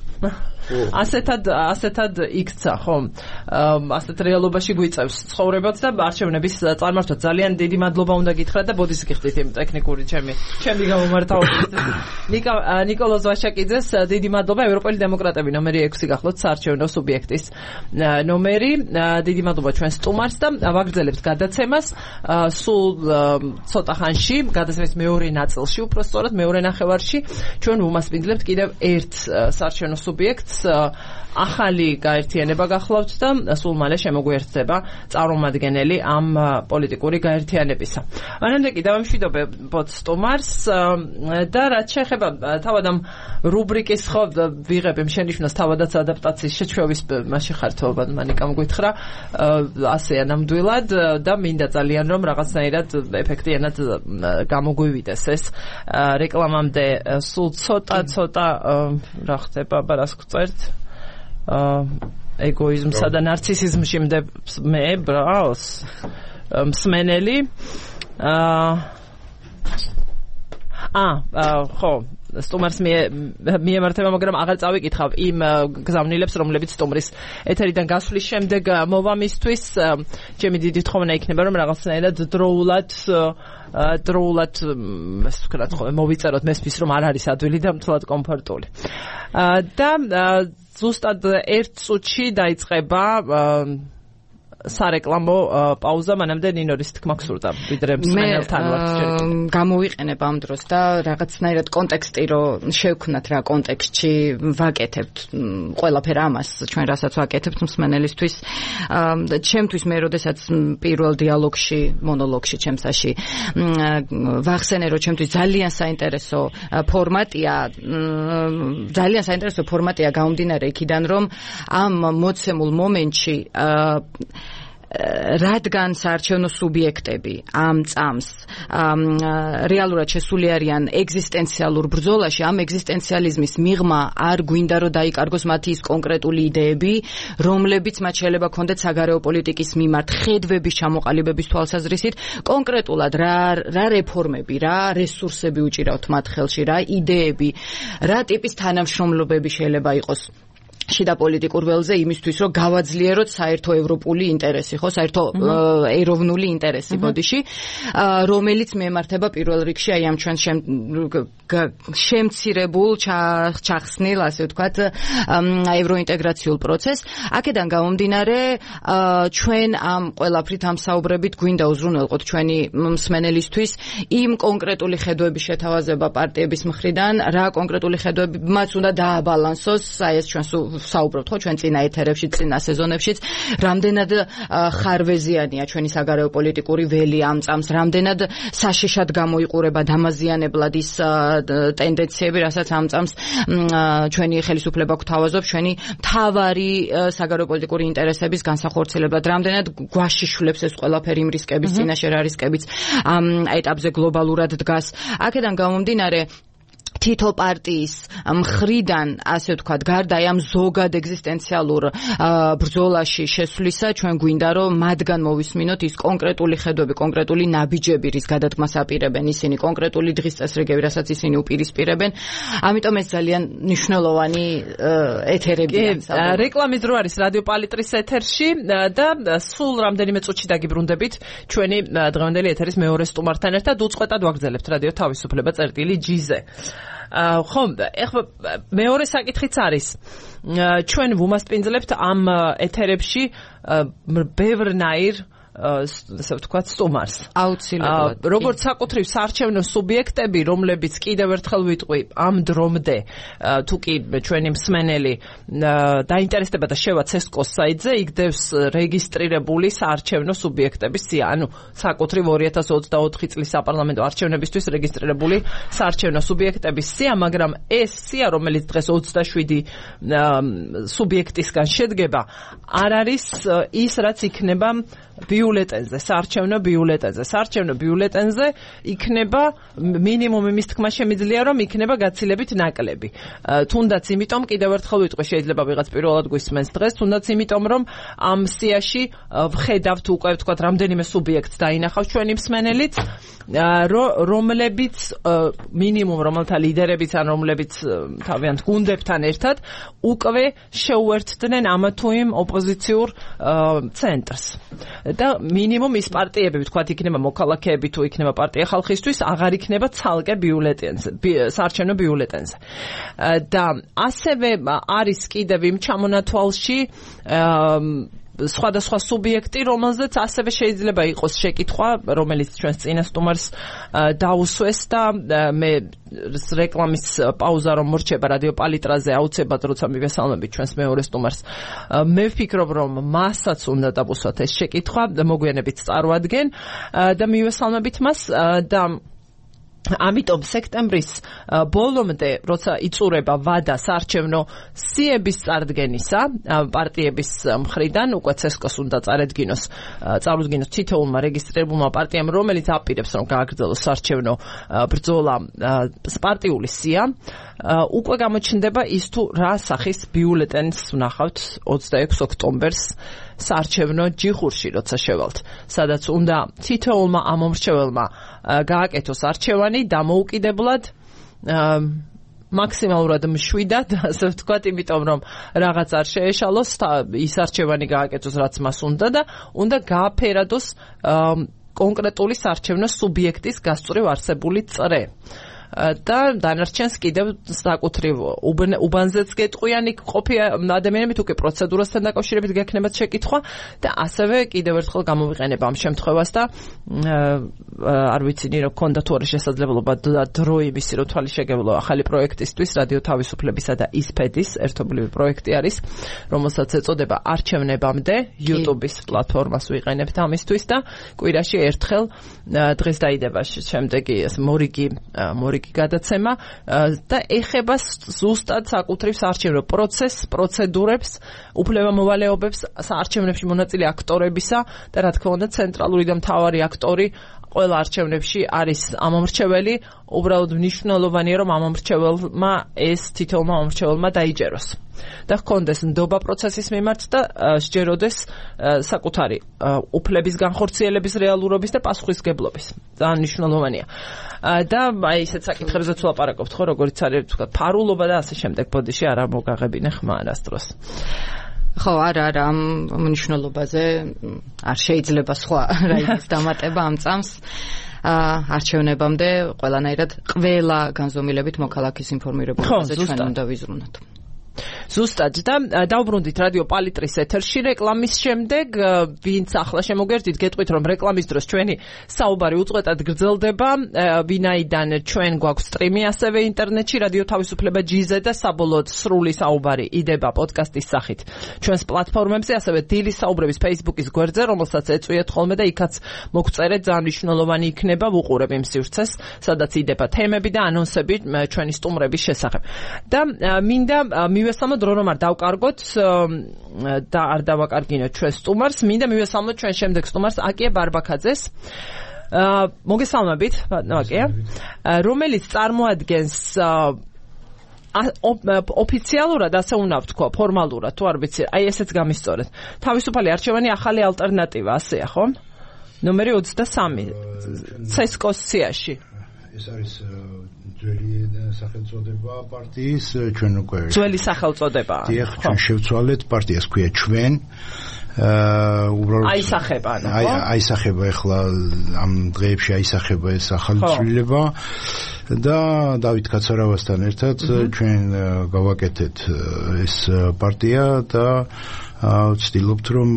ასეთად ასეთად იქცა ხო ასეთ რეალობაში გვიწევს ცხოვრებაც და არჩევნების წარმართვა ძალიან დიდი მადლობა უნდა გითხრათ და ბოდის გიხდით იმ ტექნიკური ჩემი ჩემი გამომართავებით ნიკა ნიკოლოზ ვაშაკიძეს დიდი მადლობა ევროპელი დემოკრატები ნომერი ექვსი გახლოთ საარჩევნო სუბიექტის ნომერი დიდი მადლობა ჩვენ სტუმარს და ვაგრძელებთ გადაცემას სულ ცოტა ხანში გადაცემის მეორე ნაწილში უпростоრად მეორე ნახევარში ჩვენ ვუმასპინძლებთ კიდევ ერთ საარჩევნო სუბიექტს ახალი გაერთიანება გახლავთ და სულ მალე შემოგვიერთდება წარმომადგენელი ამ პოლიტიკური გაერთიანებისა. მანამდე კიდევ ამშვიდობებთ სტუმარს და რაც შეეხება თავად ამ რუბრიკის ხო ვიღებ იმ შენიშვნას თავადაც ადაპტაციის შეჩვევის მასში ხართობა მანიკამ გითხრა ასეა ნამდვილად და მინდა ძალიან რომ რაღაცნაირად ეფექტიანად გამოგვივიდეს ეს რეკლამამდე სულ ცოტა ცოტა რა ხდება ბარას გწერთ ეგოიზმსა და ნარცისიზმში მე ბრავს მსმენელი აა ხო სტუმარს მიემართება მაგრამ აღარ წავიკითხავ იმ გზავნილებს რომლებიც სტუმრის ეთერიდან გასვლის შემდეგ მოვა მისთვის ჩემი დიდი თხოვნა იქნება რომ რაღაცნაირად დროულად დროულად ეს ვქრათ ხოლმე მოვიწეროთ მესმის რომ არ არის ადვილი და მთლად კომფორტული და ზუსტად ერთ წუთში დაიწყება სარეკლამო პაუზა მანამდე ნინორის თქმა გსურდა ვიდრე მსმენელთან ვართ გამოვიყენებ ამ დროს და რაღაცნაირად კონტექსტი რომ შევქნათ რა კონტექსტში ვაკეთებთ ყველაფერ ამას ჩვენ რასაც ვაკეთებთ მსმენელისთვის ჩემთვის მე როდესაც პირველ დიალოგში მონოლოგში ჩემსაში ვახსენე რომ ჩემთვის ძალიან საინტერესო ფორმატია ძალიან საინტერესო ფორმატია გამომდინარე იქიდან რომ ამ მოცემულ მომენტში რადგან საარჩევნო სუბიექტები ამ წამს რეალურად შესული არიან ეგზისტენციალურ ბრძოლაში, ამ ეგზისტენციალიზმის მიღმა არ გვინდა რომ დაიკარგოს მათი ის კონკრეტული იდეები, რომლებიც მათ შეიძლება ქონდეთ საგარეო პოლიტიკის მიმართ ხედვების ჩამოყალიბების თვალსაზრისით, კონკრეტულად რა რა რეფორმები, რა რესურსები უჭირავთ მათ ხელში, რა იდეები, რა ტიპის თანამშრომლობები შეიძლება იყოს შიდა პოლიტიკურ ველზე იმისთვის რომ გავაძლიეროთ საერთო ევროპული ინტერესი, ხო, საერთო ეროვნული ინტერესი ბოდიში, რომელიც მიემართება პირველ რიგში აი ამ ჩვენ შემცირებულ ჩახსნილ, ასე ვთქვათ, ევროინტეგრაციულ პროცესს. აქედან გამომდინარე, ჩვენ ამ ყველაფრით ამ საუბრებით გვინდა უზრუნველყოთ ჩვენი მსმენელისთვის იმ კონკრეტული ხედვების შეთავაზება პარტიების მხრიდან, რა კონკრეტული ხედვები მათ უნდა დააბალანსოს, აი ეს ჩვენ საუბრობთ ხო ჩვენ წინა ეთერებში, წინა სეზონებშიც, რამდენად ხარვეზიანია ჩვენი საგარეო პოლიტიკური ველი ამ წამს, რამდენად საშიშად გამოიყურება დამაზიანებლად ის ტენდენციები, რასაც ამ წამს ჩვენი ხელისუფლება გვთავაზობს, ჩვენი მთავარი საგარეო პოლიტიკური ინტერესების განსახორციელებლად, რამდენად გვაშიშვლებს ეს ყველაფერი იმ რისკების წინაშე რა რისკებიც ამ ეტაპზე გლობალურად დგას. აქედან გამომდინარე თითო პარტიის მხრიდან, ასე ვთქვათ, გარდა ამ ზოგად ეგზისტენციალურ ბრძოლაში შესვლისა, ჩვენ გვინდა რომ მათგან მოვისმინოთ ის კონკრეტული ხედვები, კონკრეტული ნაბიჯები, რის გადადგმას აპირებენ ისინი, კონკრეტული დღის წესრიგები, რასაც ისინი უპირისპირებენ. ამიტომ ეს ძალიან მნიშვნელოვანი ეთერებია. რეკლამის დრო არის რადიო პალიტრის ეთერში და სულ რამდენიმე წუთში დაგიბრუნდებით ჩვენი დღევანდელი ეთერის მეორე სტუმართან ერთად. უწყვეტად ვაგრძელებთ რადიო თავისუფლება წერტილი ჯი-ზე. ხომ, ეხლა მეორე საკითხიც არის. ჩვენ ვუმასპინძლებთ ამ ეთერებში ბევრნაირ ასე ვთქვათ, სტუმარს. აუცილებლად. როგორც საკუთრივ საარჩევნო სუბიექტები, რომლებიც კიდევ ერთხელ ვიტყვი, ამ დრომდე თუ კი ჩვენი მსმენელი დაინტერესდება და შევა ცესკოს საიტზე, იგდევს რეგისტრირებული საარჩევნო სუბიექტების სია, ანუ საკუთრივ ორი ათას ოცდაოთხი წლის საპარლამენტო არჩევნებისთვის რეგისტრირებული საარჩევნო სუბიექტების სია, მაგრამ ეს სია, რომელიც დღეს ოცდაშვიდი სუბიექტისგან შედგება, არ არის ის, რაც იქნება ბიულეტენზე, საარჩევნო ბიულეტენზე. საარჩევნო ბიულეტენზე იქნება მინიმუმ იმის თქმა შემიძლია, რომ იქნება გაცილებით ნაკლები. თუნდაც იმიტომ, კიდევ ერთხელ ვიტყვი, შეიძლება ვიღაც პირველად გვისმენს დღეს, თუნდაც იმიტომ, რომ ამ სიაში ვხედავთ უკვე, ვთქვათ, რამდენიმე სუბიექტს დაინახავს ჩვენი მსმენელიც, რომლებიც მინიმუმ რომელთა ლიდერებიც ან რომლებიც თავიანთ გუნდებთან ერთად უკვე შეუერთდნენ ამა თუ იმ ოპოზიციურ ცენტრს. და მინიმუმ ის პარტიები, ვთქვათ, იქნება მოქალაქეები თუ იქნება პარტია ხალხისთვის, აღარ იქნება ცალკე ბიულეტენზე, საარჩევნო ბიულეტენზე. და ასევე არის კიდევ იმ ჩამონათვალში სხვადასხვა სუბიექტი, რომელზეც ასევე შეიძლება იყოს შეკითხვა, რომელიც ჩვენს წინა სტუმარს დაუსვეს და მე რეკლამის პაუზა რომ მორჩება რადიო პალიტრაზე აუცილებლად როცა მივესალმებით ჩვენს მეორე სტუმარს, მე ვფიქრობ რომ მასაც უნდა დავუსვათ ეს შეკითხვა, მოგვიანებით წარვადგენ და მივესალმებით მას და ამიტომ სექტემბრის ბოლომდე, როცა იწურება ვადა საარჩევნო სიების წარდგენისა პარტიების მხრიდან, უკვე ცესკოს უნდა წარედგინოს, წარუდგინოს თითოეულმა რეგისტრირებულმა პარტიამ, რომელიც აპირებს რომ გააგრძელოს საარჩევნო ბრძოლა პარტიული სია, უკვე გამოჩნდება ის თუ რა სახის ბიულეტენს ვნახავთ ოცდაექვსი ოქტომბერს საარჩევნო ჯიხურში, როცა შევალთ, სადაც უნდა თითოეულმა ამომრჩეველმა გააკეთოს არჩევანი დამოუკიდებლად მაქსიმალურად მშვიდად, ასე ვთქვათ, იმიტომ რომ რაღაც არ შეეშალოს, ის არჩევანი გააკეთოს, რაც მას უნდა და უნდა გააფერადოს კონკრეტული საარჩევნო სუბიექტის გასწვრივ არსებული წრე. და დანარჩენს კიდევ საკუთრივ უბანზეც გეტყვიან იქ ყოფი ადამიანები თუ კი პროცედურასთან დაკავშირებით გექნებათ შეკითხვა და ასევე კიდევ ერთხელ გამოვიყენებ ამ შემთხვევას და არ ვიცინი რომ ქონდა თუ არა შესაძლებლობა და დრო იმისი რომ თვალი შეგევლო ახალი პროექტისთვის რადიო თავისუფლებისა და ისფედის ერთობლივი პროექტი არის რომელსაც ეწოდება არჩევნებამდე YouTube-ის პლატფორმას ვიყენებთ ამისთვის და კვირაში ერთხელ დღეს დაიდება შემდეგი მორიგი მორიგი გადაცემა და ეხება ზუსტად საკუთრივ საარჩევნო პროცესს, პროცედურებს, უფლებამოვალეობებს საარჩევნებში მონაწილე აქტორებისა და რა თქმა უნდა ცენტრალური და მთავარი აქტორი ყველა არჩევნებში არის ამომრჩეველი, უბრალოდ მნიშვნელოვანია რომ ამომრჩეველმა ეს თითოეულმა ამომრჩეველმა დაიჯეროს და ჰქონდეს ნდობა პროცესის მიმართ და სჯეროდეს საკუთარი უფლების განხორციელების რეალურობის და პასუხისგებლობის. ძალიან მნიშვნელოვანია. და აი ესეთ საკითხებზე ვlapარაკობთ ხო, როგორც არის თქვა ფარულობა და ასე შემდეგ ბოდიში არა მოგაღებინე ხმა არასდროს. ხო, არა, არა, ამ მნიშვნელობაზე არ შეიძლება სხვა რაიმის დამატება ამ წამს. არჩევნებამდე ყველანაირად ყველა განზომილებით მოქალაქის ინფორმირებაზე ჩვენ უნდა ვიზრუნოთ. ზუსტად და დავბრუნდით რადიო პალიტრის ეთერში რეკლამის შემდეგ, ვინც ახლა შემოგერთით, გეტყვით რომ რეკლამის დროს ჩვენი საუბარი უწყვეტად გრძელდება, ვინაიდან ჩვენ გვაქვს სტრიმი ასევე ინტერნეტში რადიო თავისუფლება ჯი-ზე და საბოლოოდ სრული საუბარი იდება პოდკასტის სახით ჩვენს პლატფორმებზე, ასევე დილის საუბრების Facebook-ის გვერდზე, რომელსაც ეწვიეთ ხოლმე და იქაც მოგწერეთ, ძალიან მნიშვნელოვანი იქნება ვუყურებ იმ სივრცეს, სადაც იდება თემები და ანონსები ჩვენი სტუმრების შესახებ. და მინდა მივესალმოთ დრო რომ არ დავკარგოთ და არ დავაკარგინოთ ჩვენ სტუმარს, მინდა მივესალმოთ ჩვენ შემდეგ სტუმარს აკია ბარბაქაძეს, მოგესალმებით, ნაკია. რომელიც წარმოადგენს ოფიციალურად ასე უნდა ვთქვა, ფორმალურად თუ არ ვიცი, აი ესეც გამისწორეთ. თავისუფალი არჩევანი ახალი ალტერნატივა, ასეა, ხო? ნომერი ოცდასამი ცესკოს სიაში. ეს არის ძველი სახელწოდება პარტიის, ჩვენ უკვე ძველი სახელწოდება. დიახ, ჩვენ შევცვალეთ პარტიას ქვია ჩვენ. აა უბრალოდ აისახება, ანუ აი აისახება ახლა ამ დღეებში აისახება ეს ახალი ცვლილება და დავით კაცარავასთან ერთად ჩვენ გავაკეთეთ ეს პარტია და ვცდილობთ რომ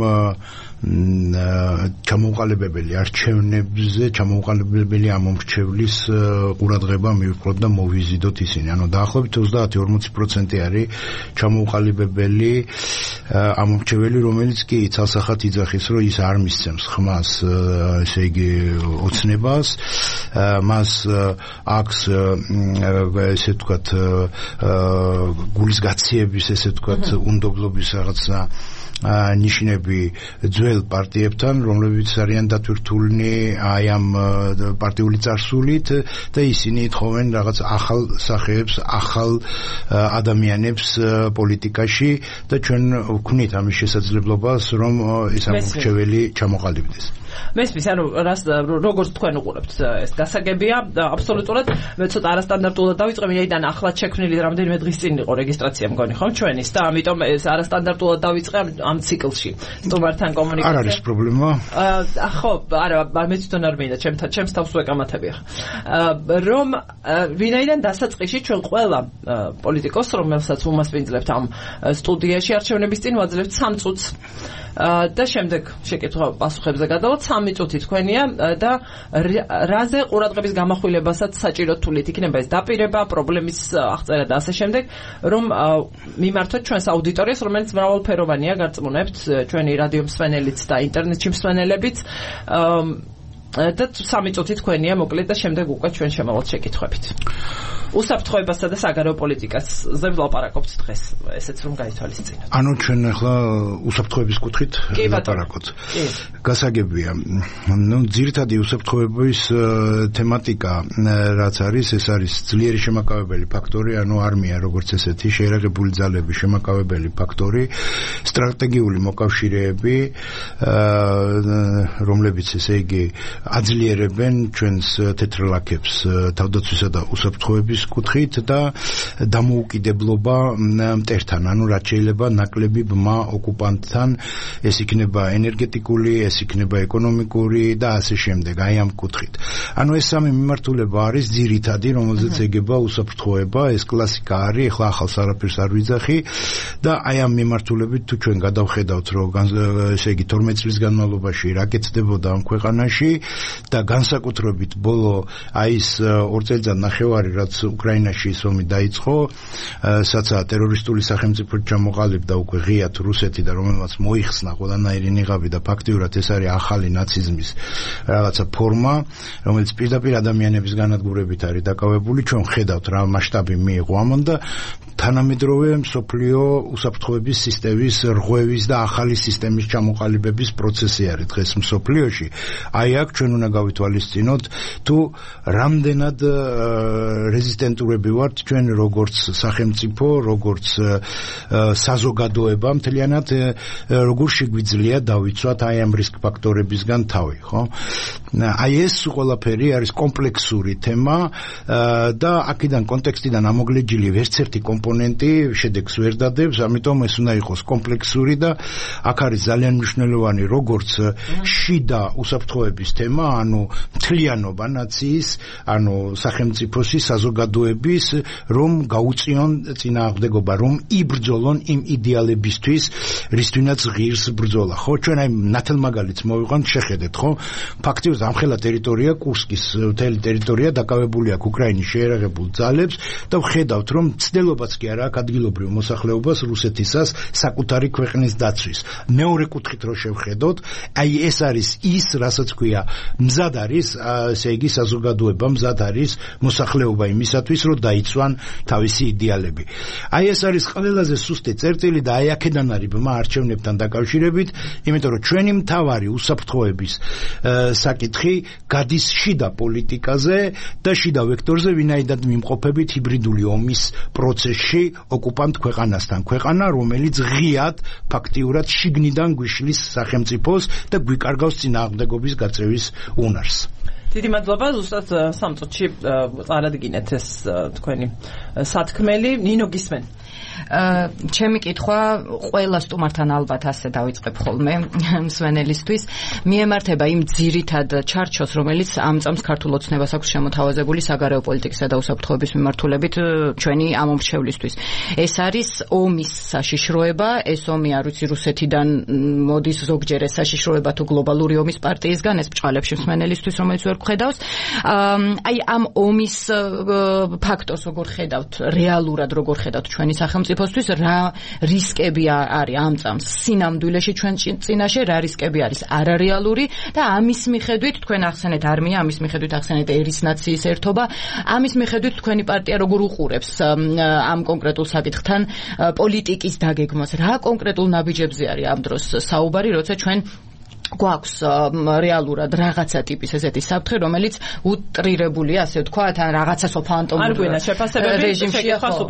ჩამოუყალიბებელი არჩევნებზე ჩამოუყალიბებელი ამომრჩევლის ყურადღება მივყროთ და მოვიზიდოთ ისინი. ანუ დაახლოებით ოცდაათი ორმოცი პროცენტი არის ჩამოუყალიბებელი ამომრჩეველი, რომელიც კი ცალსახად იძახის, რომ ის არ მისცემს ხმას, ესე იგი ოცნებას, მას აქვს ესე ვთქვათ გულის გაციების ესე ვთქვათ უნდობლობის რაღაცა ნიშნები ძველ პარტიებთან, რომლებიც არიან დატვირთულნი აი ამ პარტიული წარსულით და ისინი ეთხოვენ რაღაც ახალ სახეებს, ახალ ადამიანებს პოლიტიკაში და ჩვენ ვქვნით ამის შესაძლებლობას, რომ ეს ამორჩეველი ჩამოყალიბდეს. მესმის, ანუ რას როგორც თქვენ უყურებთ ეს გასაგებია, აბსოლუტურად მე ცოტა არასტანდარტულად დავიწყე, ვინაიდან ახლად შექმნილი რამდენიმე დღის წინ იყო რეგისტრაცია მგონი, ხო, ჩვენის და ამიტომ ეს არასტანდარტულად დავიწყე ამ ციკლში. სტუმართან კომუნიკაცია. არ არის პრობლემა. აა ხო, არა, მე თვითონ არ მინდა, ჩემ ჩემს თავს ვეკამათები ახლა. რომ ვინაიდან დასაწყისში ჩვენ ყველა პოლიტიკოს, რომელსაც უმასპინძლებთ ამ სტუდიაში არჩევნების წინ ვაძლევთ სამ წუთს და შემდეგ შეკითხვა პასუხებზე გადავალთ. სამი წუთი თქვენია და რაზე ყურადღების გამახვილებასაც საჭიროდ თulit იქნება ეს დაპირება, პრობლემის აღწერა და ასე შემდეგ, რომ მიმართოთ ჩვენს აუდიტორიას, რომელიც მრავალფეროვანია, გარწმუნებთ ჩვენი რადიო მსმენელიც და ინტერნეტში მსმენელებიც. და სამი წუთი თქვენია მოკლედ და შემდეგ უკვე ჩვენ შემოვალთ შეკითხვებით. უსაფრთხოებასა და საგარეო პოლიტიკაზე ვლაპარაკობთ დღეს, ესეც რომ გაითვალისწინოთ. ანუ ჩვენ ახლა უსაფრთხოების კუთხით ვლაპარაკობთ. გასაგებია. ნუ ძირითადი უსაფრთხოების თემატიკა რაც არის, ეს არის ძლიერი შემაკავებელი ფაქტორი, ანუ არმია როგორც ესეთი, შეერაღებული ძალები, შემაკავებელი ფაქტორი, სტრატეგიული მოკავშირეები, რომლებიც ესე იგი აძლიერებენ ჩვენს თეთრლაქებს თავდაცვისა და უსაფრთხოების კუთხით და დამოუკიდებლობა მტერთან, ანუ რაც შეიძლება ნაკლები ბმა ოკუპანტთან, ეს იქნება ენერგეტიკული, ეს იქნება ეკონომიკური და ასე შემდეგ, აი ამ კუთხით. ანუ ეს სამი მიმართულება არის ძირითადი, რომელზეც ეგება უსაფრთხოება, ეს კლასიკა არის, ახლა ახალს არაფერს არ ვიძახი და აი ამ მიმართულებით თუ ჩვენ გადავხედავთ, რომ ესე იგი თორმეტ წლის განმავლობაში რა კეთდებოდა ამ ქვეყანაში და განსაკუთრებით ბოლო აი ეს ორ წელიწად ნახევარი რაც უკრაინაში ის ომი დაიწყო, საცა ტერორისტული სახელმწიფოდ ჩამოყალიბდა უკვე ღიად რუსეთი და რომელმაც მოიხსნა ყველანაირი ნიღაბი და ფაქტიურად ეს არის ახალი ნაციზმის რაღაცა ფორმა, რომელიც პირდაპირ ადამიანების განადგურებით არის დაკავებული. ჩვენ ხედავთ რა მასშტაბი მიიღო ამან და თანამედროვე მსოფლიო უსაფრთხოების სისტემის რღვევის და ახალი სისტემის ჩამოყალიბების პროცესი არის დღეს მსოფლიოში. აი აქ ჩვენ უნდა გავითვალისწინოთ თუ რამდენად რეზისტენტურები ვართ ჩვენ როგორც სახელმწიფო, როგორც საზოგადოება მთლიანად, როგორ შეგვიძლია დავიცვათ აი ამ რისკ ფაქტორებისგან თავი, ხო? აი ეს ყველაფერი არის კომპლექსური თემა და აქედან კონტექსტიდან ამოგლეჯილი ვერც ერთი კომპონენტი შედეგს ვერ დადებს, ამიტომ ეს უნდა იყოს კომპლექსური და აქ არის ძალიან მნიშვნელოვანი როგორც შიდა უსაფრთხოების თემა, ანუ მთლიანობა ნაციის, ანუ სახელმწიფოსი, საზოგადოების, რომ გაუწიონ წინააღმდეგობა, რომ იბრძოლონ იმ იდეალებისთვის, რისთვისაც ღირს ბრძოლა. ხო, ჩვენ აი ნათელმაგალითს მოვიყვანთ, შეხედეთ, ხო? ფაქტიურად ამხელა ტერიტორია, კურსკის მთელი ტერიტორია დაკავებული აქვს უკრაინის შეერაღებულ ძალებს და ვხედავთ, რომ ცდილობაც კი არა აქვს ადგილობრივ მოსახლეობას რუსეთისას საკუთარი ქვეყნის დაცვის. მეორე კუთხით რო შევხედოთ, აი ეს არის ის, რასაც ქვია, მზად არის, ესე იგი საზოგადოება, მზად არის მოსახლეობა იმისათვის, იმისათვის, რომ დაიცვან თავისი იდეალები. აი ეს არის ყველაზე სუსტი წერტილი და აი აქედან არის ბმა არჩევნებთან დაკავშირებით, იმიტომ რომ ჩვენი მთავარი უსაფრთხოების საკითხი გადის შიდა პოლიტიკაზე და შიდა ვექტორზე, ვინაიდან მიმყოფებით ჰიბრიდული ომის პროცესში ოკუპანტ ქვეყანასთან. ქვეყანა, რომელიც ღიად ფაქტიურად შიგნიდან გვიშლის სახელმწიფოს და გვიკარგავს წინააღმდეგობის გაწევის უნარს. დიდი მადლობა, ზუსტად სამ წუთში წარადგინეთ ეს თქვენი სათქმელი. ნინო გისმენ. ჩემი კითხვა ყველა სტუმართან ალბათ ასე დავიწყებ ხოლმე მსვენელისთვის მიემართება იმ ძირითად ჩარჩოს, რომელიც ამ წამს ქართულ ოცნებას აქვს შემოთავაზებული საგარეო პოლიტიკისა და უსაფრთხოების მიმართულებით ჩვენი ამომრჩევლისთვის. ეს არის ომის საშიშროება, ეს ომი არ ვიცი რუსეთიდან მოდის ზოგჯერ ეს საშიშროება თუ გლობალური ომის პარტიისგან, ეს ბჭყალებში მსვენელისთვის, რომელიც ვერ გხედავს. აი ამ ომის ფაქტორს როგორ ხედავთ, რეალურად როგორ ხედავთ ჩვენი სახელმწიფოსთვის, რა რისკები არის ამ წამს სინამდვილეში ჩვენ წინაშე, რა რისკები არის არარეალური და ამის მიხედვით თქვენ ახსენეთ არმია, ამის მიხედვით ახსენეთ ერისნაციის ერთობა, ამის მიხედვით თქვენი პარტია როგორ უყურებს ამ კონკრეტულ საკითხთან პოლიტიკის დაგეგმვას, რა კონკრეტულ ნაბიჯებზე არის ამ დროს საუბარი, როცა ჩვენ გვაქვს რეალურად რაღაცა ტიპის ესეთი საფრთხე, რომელიც უტრირებულია, ასე ვთქვათ, ან რაღაცა სოფანტომურ რეჟიმში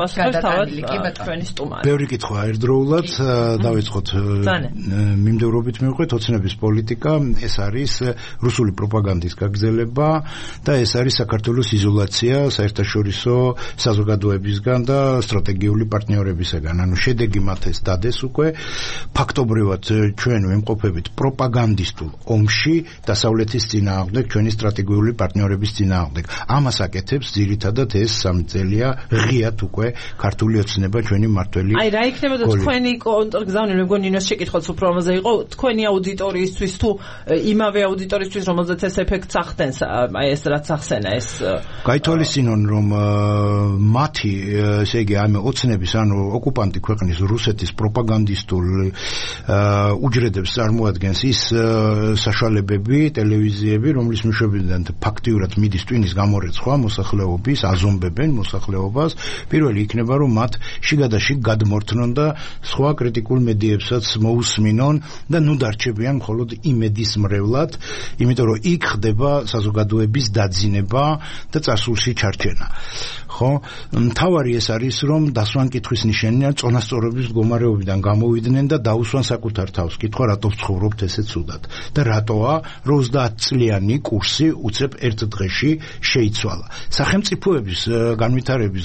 ჩვენი სტუმარი. ბევრი კითხვა ერთდროულად დავიწყოთ. მიმდევრობით მივყვეთ ოცნების პოლიტიკა, ეს არის რუსული პროპაგანდის გაგრძელება და ეს არის საქართველოს იზოლაცია საერთაშორისო საზოგადოებისგან და სტრატეგიული პარტნიორებისგან. ანუ შედეგი მათ ეს დადეს უკვე. ფაქტობრივად ჩვენ ვიმყოფებით პროპაგანდა ომში დასავლეთის წინააღმდეგ, ჩვენი სტრატეგიული პარტნიორების წინააღმდეგ. ამას აკეთებს ძირითადად ეს სამი წელია ღიად უკვე ქართული ოცნება, ჩვენი მმართველი. აი რა იქნებოდა თქვენი კონტრგზავნილი, მეგონი ნინოს შეკითხვაც უფრო ამაზე იყო, თქვენი აუდიტორიისთვის თუ იმავე აუდიტორიისთვის, რომელზეც ეს ეფექტს ახდენს, აი ეს რაც ახსენა, ეს გაითვალისწინონ, რომ მათი, ესე იგი, ამ ოცნების, ანუ ოკუპანტი ქვეყნის რუსეთის პროპაგანდისტულ უჯრედებს წარმოადგენს ის საშუალებები, ტელევიზიები, რომლის მეშვეობიდან ფაქტიურად მიდის ტვინის გამორეცხვა მოსახლეობის, აზომბებენ მოსახლეობას, პირველი იქნება, რომ მათ შიგადაშიგ გადმორთნონ და სხვა კრიტიკულ მედიებსაც მოусმინონ და ნუ დარჩებიან მხოლოდ იმედის მრევლად, იმიტომ რომ იქ ხდება საზოგადოების დაძინება და წარსულში ჩარჩენა. ხო, მთავარი ეს არის, რომ დასვან კითხვის ნიშანია წონასწორობის მდგომარეობიდან გამოვიდნენ და დაუსვან საკუთარ თავს. კითხვა, რატო ვცხოვრობთ ესე ცუდად და რატოა რომ ოცდაათწლიანი კურსი უცებ ერთ დღეში შეიცვალა. სახელმწიფოების განვითარების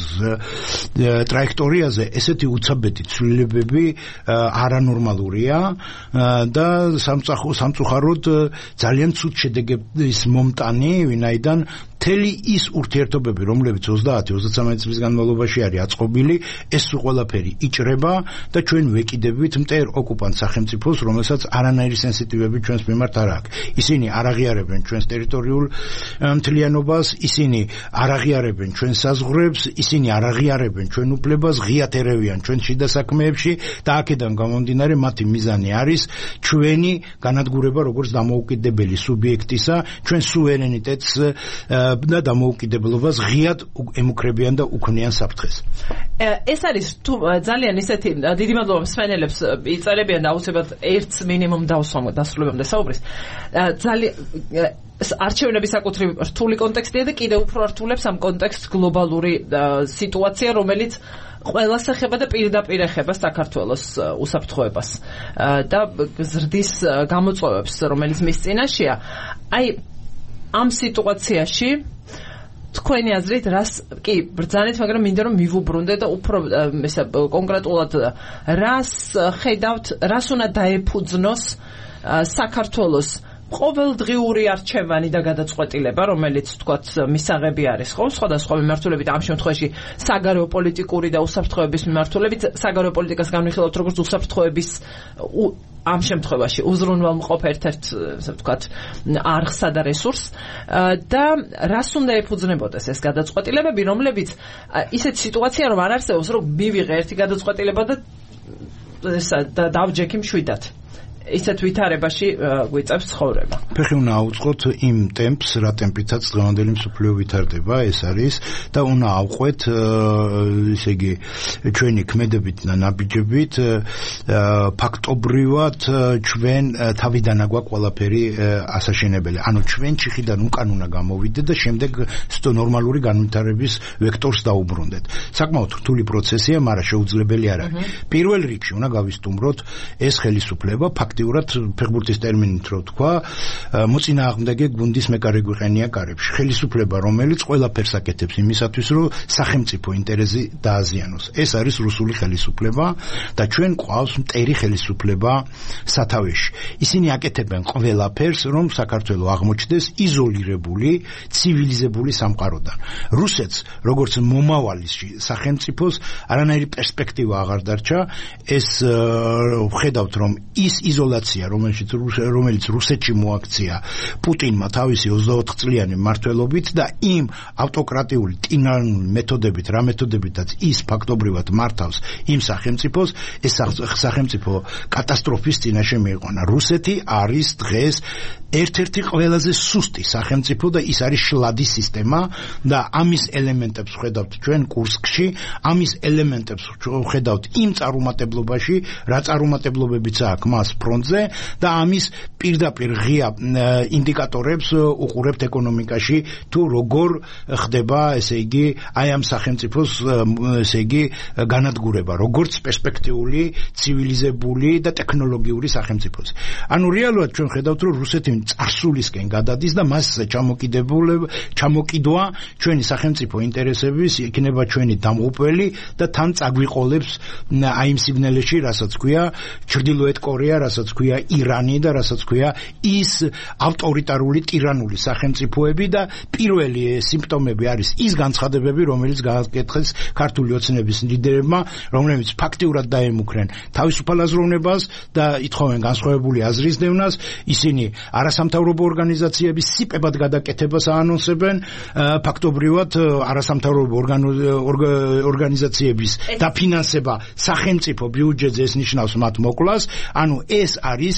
ტრაექტორიაზე ესეთი უცაბეთი ცვლილებები არანორმალურია და სამწუხაროდ ძალიან ცუდ შედეგების მომტანი, ვინაიდან მთელი ის ურთიერთობები, რომლებიც ოცდაათი ოცდაცამეტი წლის განმავლობაში არის აწყობილი, ეს ყველაფერი იჭრება და ჩვენ ვეკიდებით მტერ ოკუპანტ სახელმწიფოს, რომელსაც არანაირი სენსიტივები ჩვენს მიმართ არ აქვს. ისინი არ აღიარებენ ჩვენს ტერიტორიულ მთლიანობას, ისინი არ აღიარებენ ჩვენს საზღვრებს, ისინი არ აღიარებენ ჩვენ უფლებას, ღიად ერევიან ჩვენ შიდა საქმეებში და აქედან გამომდინარე მათი მიზანი არის ჩვენი განადგურება როგორც დამოუკიდებელი სუბიექტისა, ჩვენ სუვერენიტეტს და დამოუკიდებლობას ღიად ემუქრებიან და უქმნიან საფრთხეს. ეს არის თუ ძალიან ისეთი დიდი მადლობა მსმენელებს იწერებიან და აუცილებლად ერთს მინიმუმ დავსვამ დასრულებამდე საუბრის. ძალიან არჩევნების საკუთრივ რთული კონტექსტია და კიდევ უფრო რთულებს ამ კონტექსტს გლობალური სიტუაცია, რომელიც ყველას ეხება და პირდაპირ ეხება საქართველოს უსაფრთხოებას და ზრდის გამოწვევებს, რომელიც მის წინაშეა. აი ამ სიტუაციაში თქვენი აზრით რას კი ბრძანეთ, მაგრამ მინდა რომ მივუბრუნდე და უფრო ესა კონკრეტულად რას ხედავთ, რას უნდა დაეფუძნოს საქართველოს ყოველდღიური არჩევანი და გადაწყვეტილება, რომელიც თქვათ მისაღები არის, ხო, სხვადასხვა მიმართულებით, ამ შემთხვევაში საგარეო პოლიტიკური და უსაფრთხოების მიმართულებით, საგარეო პოლიტიკას განვიხილავთ როგორც უსაფრთხოების ამ შემთხვევაში უზრუნველმყოფ ერთ-ერთ, ასე ვთქვათ, არხსა და რესურსს და რას უნდა ეფუძნებოდეს ეს გადაწყვეტილებები, რომლებიც ისეთ სიტუაცია რომ არ არსებობს, რომ მივიღე ერთი გადაწყვეტილება და ესა დავჯექი მშვიდად. ისეთ ვითარებაში გვიწევს ცხოვრება. ფეხი უნდა აუწყოთ იმ ტემპს, რა ტემპითაც დღევანდელი მსოფლიო ვითარდება, ეს არის და უნდა ავყვეთ ესე იგი ჩვენი ქმედებით და ნაბიჯებით ფაქტობრივად ჩვენ თავიდან აგვაქვს ყველაფერი ასაშენებელი. ანუ ჩვენ ჩიხიდან უკან უნდა გამოვიდეთ და შემდეგ ნორმალური განვითარების ვექტორს დაუბრუნდეთ. საკმაოდ რთული პროცესია, მაგრამ შეუძლებელი არ არის. პირველ რიგში უნდა გავისტუმროთ ეს ხელისუფლება, ფაქტიურად ფეხბურთის ტერმინით რო თქვა, მოწინააღმდეგე გუნდის მეკარე გვიყენია კარებში. ხელისუფლება, რომელიც ყველაფერს აკეთებს იმისათვის, რომ სახელმწიფო ინტერესი დააზიანოს. ეს არის რუსული ხელისუფლება და ჩვენ ყავს მტერი ხელისუფლება სათავეში. ისინი აკეთებენ ყველაფერს, რომ საქართველო აღმოჩნდეს იზოლირებული, ცივილიზებული სამყაროდან. რუსეთს, როგორც მომავალის სახელმწიფოს, არანაირი პერსპექტივა აღარ დარჩა. ეს ვხედავთ, რომ ის იზოლაცია, რომელშიც რომელიც რუსეთში მოაქცია პუტინმა თავისი ოცდაოთხ წლიანი მმართველობით და იმ ავტოკრატიული ტირანული მეთოდებით, რა მეთოდებითაც ის ფაქტობრივად მართავს იმ სახელმწიფოს, ეს სახელმწიფო კატასტროფის წინაშე მიიყვანა. რუსეთი არის დღეს ერთ-ერთი ყველაზე სუსტი სახელმწიფო და ის არის შლადი სისტემა და ამის ელემენტებს ვხედავთ ჩვენ კურსკში, ამის ელემენტებს ვხედავთ იმ წარუმატებლობაში, რა წარუმატებლობებიც აქვს მას ფრონტზე და ამის პირდაპირ ღია ინდიკატორებს უყურებთ ეკონომიკაში, თუ როგორ ხდება, ესე იგი, აი ამ სახელმწიფოს, ესე იგი, განადგურება, როგორც პერსპექტიული, ცივილიზებული და ტექნოლოგიური სახელმწიფოს. ანუ რეალურად ჩვენ ხედავთ, რომ რუსეთი წარსულისკენ გადადის და მას ჩამოკიდებულება, ჩამოკიდვა ჩვენი სახელმწიფო ინტერესების იქნება ჩვენი დამღუპველი და თან წაგვიყოლებს აი იმ სიგნალებში, რასაც ქვია ჩრდილოეთ კორეა, რასაც ქვია ირანი და რასაც ქვია ის ავტორიტარული ტირანული სახელმწიფოები და პირველი სიმპტომები არის ის განცხადებები, რომელიც გააკეთეს ქართული ოცნების ლიდერებმა, რომლებიც ფაქტიურად დაემუქრენ თავისუფალ აზროვნებას და ითხოვენ განსხვავებული აზრის დევნას. ისინი არასამთავრობო ორგანიზაციების სიპებად გადაკეთებას აანონსებენ, ფაქტობრივად არასამთავრობო ორგანიზაციების დაფინანსება სახელმწიფო ბიუჯეტზე ეს ნიშნავს მათ მოკლას. ანუ ეს არის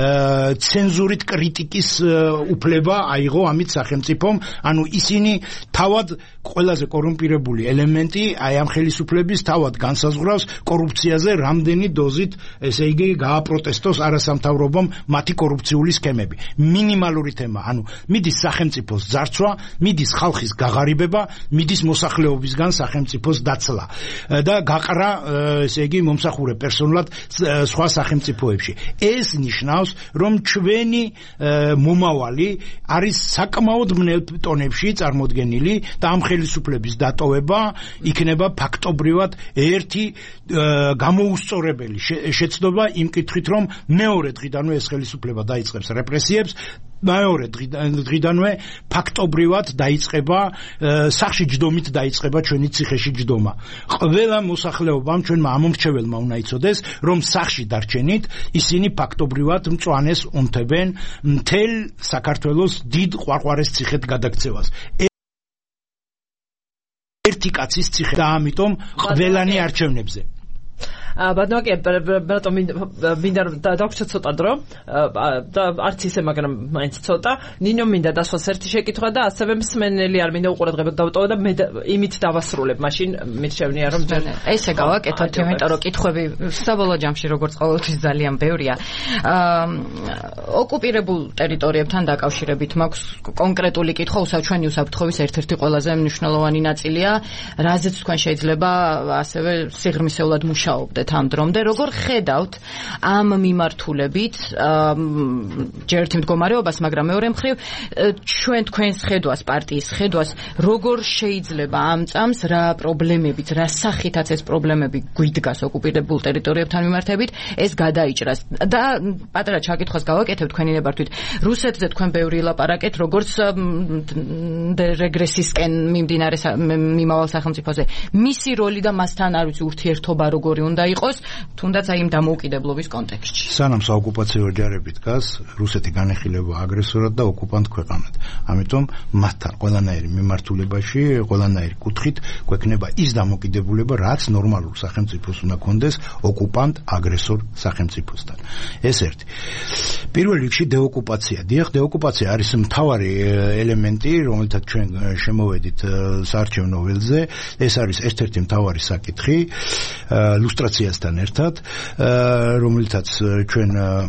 ცენზურით კრიტიკის უფლება აიღო ამით სახელმწიფომ. ანუ ისინი თავად ყველაზე კორუმპირებული ელემენტი აი ამ ხელისუფლების თავად განსაზღვრავს კორუფციაზე რამდენი დოზით, ესე იგი, გააპროტესტოს არასამთავრობომ მათი კორუფციული სქემები. მინიმალური თემა, ანუ მიდის სახელმწიფოს ძარცვა, მიდის ხალხის გაღარიბება, მიდის მოსახლეობისგან სახელმწიფოს დაცლა და გაყრა, ესე იგი, მომსახურე პერსონალად სხვა სახელმწიფოებში. ეს ნიშნავს, რომ ჩვენი მომავალი არის საკმაოდ ბნელ ტონებში წარმოდგენილი და ამ ხელისუფლების დატოვება იქნება ფაქტობრივად ერთი გამოუსწორებელი შეცდომა იმ კითხვით, რომ მეორე დღიდანვე ეს ხელისუფლება დაიწყებს რეპრესიებს, მეორე დღიდანვე ფაქტობრივად დაიწყება სახში ჯდომით დაიწყება ჩვენი ციხეში ჯდომა. ყველა მოსახლეობამ, ჩვენმა ამომრჩეველმა უნდა იცოდეს, რომ სახში დარჩენით ისინი ფაქტობრივად მწვანეს უნთებენ მთელ საქართველოს დიდ ყვარყვარეს ციხედ გადაქცევას. ერთი კაცის ციხე და ამიტომ ყველანი არჩევნებზე. ბადნაკი ბატონო მინდა დავქცე ცოტა დრო და არც ისე მაგრამ მაინც ცოტა ნინო მინდა დასვას ერთი შეკითხვა და ასევე მსმენელი არ მინდა უყურადღებოდ დავტოვო და მე იმით დავასრულებ მაშინ მირჩევნია რომ ესე გავაკეთოთ იმიტომ რომ კითხვები საბოლოო ჯამში როგორც ყოველთვის ძალიან ბევრია ოკუპირებულ ტერიტორიებთან დაკავშირებით მაქვს კონკრეტული კითხვა უსაჩვენი უსაფრთხოების ერთ-ერთი ყველაზე მნიშვნელოვანი ნაწილია რაზეც თქვენ შეიძლება ასევე სიღრმისეულად მუშაობდეთ ამ დრომდე როგორ ხედავთ ამ მიმართულებით ჯერ ერთი მდგომარეობას მაგრამ მეორე მხრივ ჩვენ თქვენს ხედვას პარტიის ხედვას როგორ შეიძლება ამ წამს რა პრობლემებით რა სახითაც ეს პრობლემები გვიდგას ოკუპირებულ ტერიტორიებთან მიმართებით ეს გადაიჭრას და პატარა ჩაკითხვას გავაკეთებ თქვენი ნებართვით რუსეთზე თქვენ ბევრი ლაპარაკეთ როგორც რეგრესისკენ მიმდინარე მიმავალ სახელმწიფოზე მისი როლი და მასთან არ ვიცი ურთიერთობა როგორი უნდა იყოს, თუნდაც აი იმ დამოუკიდებლობის კონტექსტში. სანამ საოკუპაციო ჯარები დგას, რუსეთი განეხილება აგრესორად და ოკუპანტ ქვეყანად. ამიტომ მათთან ყველანაირი მიმართულებაში, ყველანაირი კუთხით გვექნება ის დამოკიდებულება, რაც ნორმალურ სახელმწიფოს უნდა კონდეს ოკუპანტ აგრესორ სახელმწიფოსთან. ეს ერთი. პირველ რიგში დეოკუპაცია. დიახ, დეოკუპაცია არის მთავარი ელემენტი, რომელთაც ჩვენ შემოვედით საარჩევნო ველზე. ეს არის ერთ-ერთი მთავარი საკითხი ლუსტრაციასთან ერთად, რომელთაც ჩვენ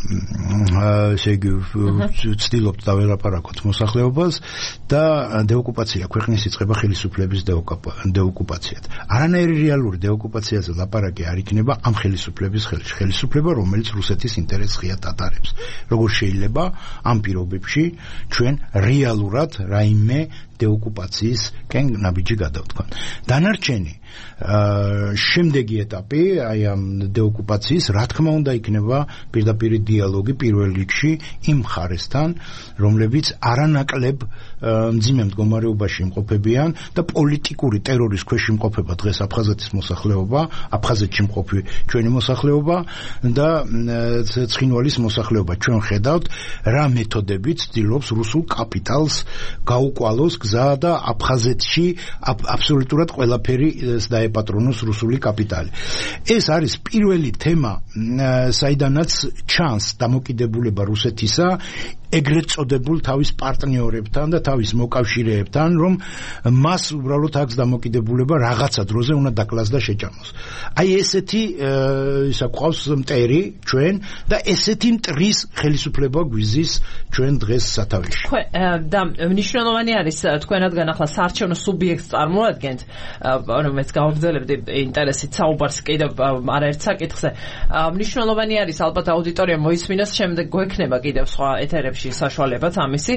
ესე იგი ვცდილობთ დაველაპარაკოთ მოსახლეობას და დეოკუპაცია ქვეყნის იწყება ხელისუფლების დეოკუპაციად. არანაირი რეალური დეოკუპაციაზე ლაპარაკი არ იქნება ამ ხელისუფლების ხელში. ხელისუფლება, რომელიც რუსეთის ინტერესს ღიად ატარებს. როგორ შეიძლება ამ პირობებში ჩვენ რეალურად რაიმე დეოკუპაციისკენ ნაბიჯი გადავთქვან. დანარჩენი შემდეგი ეტაპი აი ამ დეოკუპაციის, რა თქმა უნდა, იქნება პირდაპირ დიალოგი პირველ რიგში იმ მხარესთან, რომლებიც არანაკლებ მძიმე მდგომარეობაში იმყოფებიან და პოლიტიკური ტერორის ქვეშ იმყოფება დღეს აფხაზეთის მოსახლეობა, აფხაზეთში მყოფი ჩვენი მოსახლეობა და ცხინვალის მოსახლეობა. ჩვენ ხედავთ რა მეთოდებით ცდილობს რუსულ კაპიტალს გაუკვალოს გზა და აფხაზეთში აბსოლუტურად ყველაფერი დაეპატრონოს რუსული კაპიტალი. ეს არის პირველი თემა, საიდანაც ჩანს დამოკიდებულება რუსეთისა ეგრეთ წოდებულ თავის პარტნიორებთან და თავის მოკავშირეებთან, რომ მას უბრალოდ აქვს დამოკიდებულება რაღაცა დროზე უნდა დაკლას და შეჭამოს. აი ესეთი ისა ყავს მტერი ჩვენ და ესეთი მტრის ხელისუფლება გვიზის ჩვენ დღეს სათავეში. და მნიშვნელოვანი არის თქვენადგან ახლა საარჩევნო სუბიექტს წარმოადგენთ, რომელიც გავაგრძელებდი ინტერესით საუბარს კიდევ არაერთ საკითხზე. მნიშვნელოვანი არის ალბათ აუდიტორია მოისმინოს, შემდეგ გვექნება კიდევ სხვა ეთერებში საშუალებაც ამისი,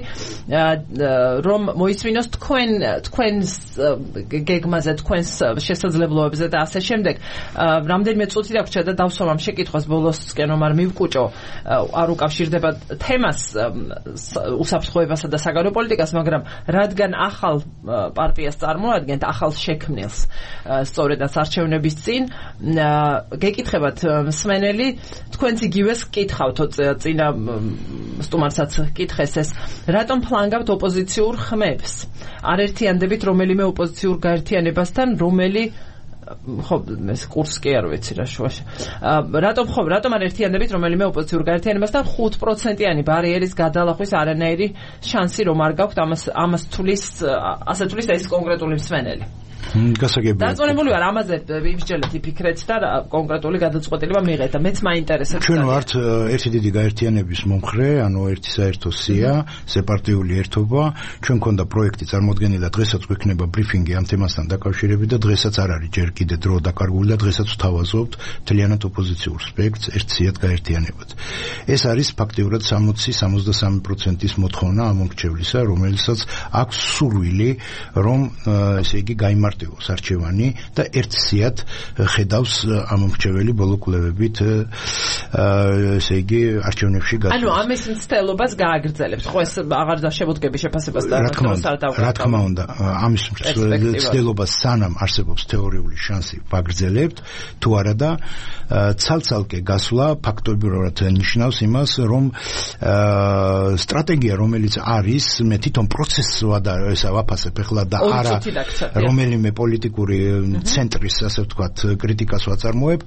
რომ მოისმინოს თქვენ თქვენს გეგმაზე, თქვენს შესაძლებლობებზე და ასე შემდეგ. რამდენიმე წუთი დაგვრჩა და დავსვამ ამ შეკითხვას ბოლოსკენ, რომ არ მივკუჭო, არ უკავშირდება თემას, უსაფრთხოებასა და საგარეო პოლიტიკას, მაგრამ რადგან ახალ პარტიას წარმოადგენთ, ახალ შექმნილს, სწორედაც არჩევნების წინ, გეკითხებათ მსმენელი, თქვენც იგივეს გკითხავთ წინა სტუმარსაც კითხეს ეს, რატომ ფლანგავთ ოპოზიციურ ხმებს? არ ერთიანდებით რომელიმე ოპოზიციურ გაერთიანებასთან, რომელი ხო ეს კურსი კი არ ვიცი რა შუაში. რატომ ხო რატომ არ ერთიანდებით რომელიმე ოპოზიციურ გაერთიანებასთან ხუთ პროცენტიანი ბარიერის გადალახვის არანაირი შანსი რომ არ გაქვთ ამას ამას თulis ასე თulis ეს კონკრეტული მსმენელი. გასაგებია. დაწონებული ვარ ამაზე ვიმსჯელეთ იფიქრეთ და კონკრეტული გადაწყვეტილება მიიღეთ და მეც მაინტერესებს. ჩვენ ვართ ერთი დიდი გაერთიანების მომხრე, ანუ ერთი საერთო სია, სეპარტიული ერთობა. ჩვენ მქონდა პროექტი წარმოდგენილი, დღესაც გვექნება ბრიფინგი ამ თემასთან დაკავშირებით და დღესაც არ არის ჯერ კიდე დრო დაკარგული და დღესაც ვთავაზობთ მთლიანად ოპოზიციურ სპექტრს ერთ სიად გაერთიანებად. ეს არის ფაქტიურად სამოცი სამოცდასამი პროცენტის მოთხოვნა ამომრჩევლისა, რომელსაც აქვს სურვილი, რომ ესე იგი გაიმართოს არჩევანი და ერთ სიად ხედავს ამომრჩეველი ბოლო კვლევებით ესე იგი არჩევნებში გასვლას. ანუ ამის მცდელობას გააგრძელებთ. ხო ეს აღარ დაშემოდგები შეფასებას და რა თქმა უნდა, ამის მცდელობას სანამ არსებობს თეორიული შანსი ვაგრძელებთ, თუ არა და ცალ-ცალკე გასვლა ფაქტობრივად ნიშნავს იმას, რომ სტრატეგია, რომელიც არის, მე თვითონ პროცესს ესა ვაფასებ ახლა და არა რომელიმე პოლიტიკური ცენტრის, ასე ვთქვათ, კრიტიკას ვაწარმოებ.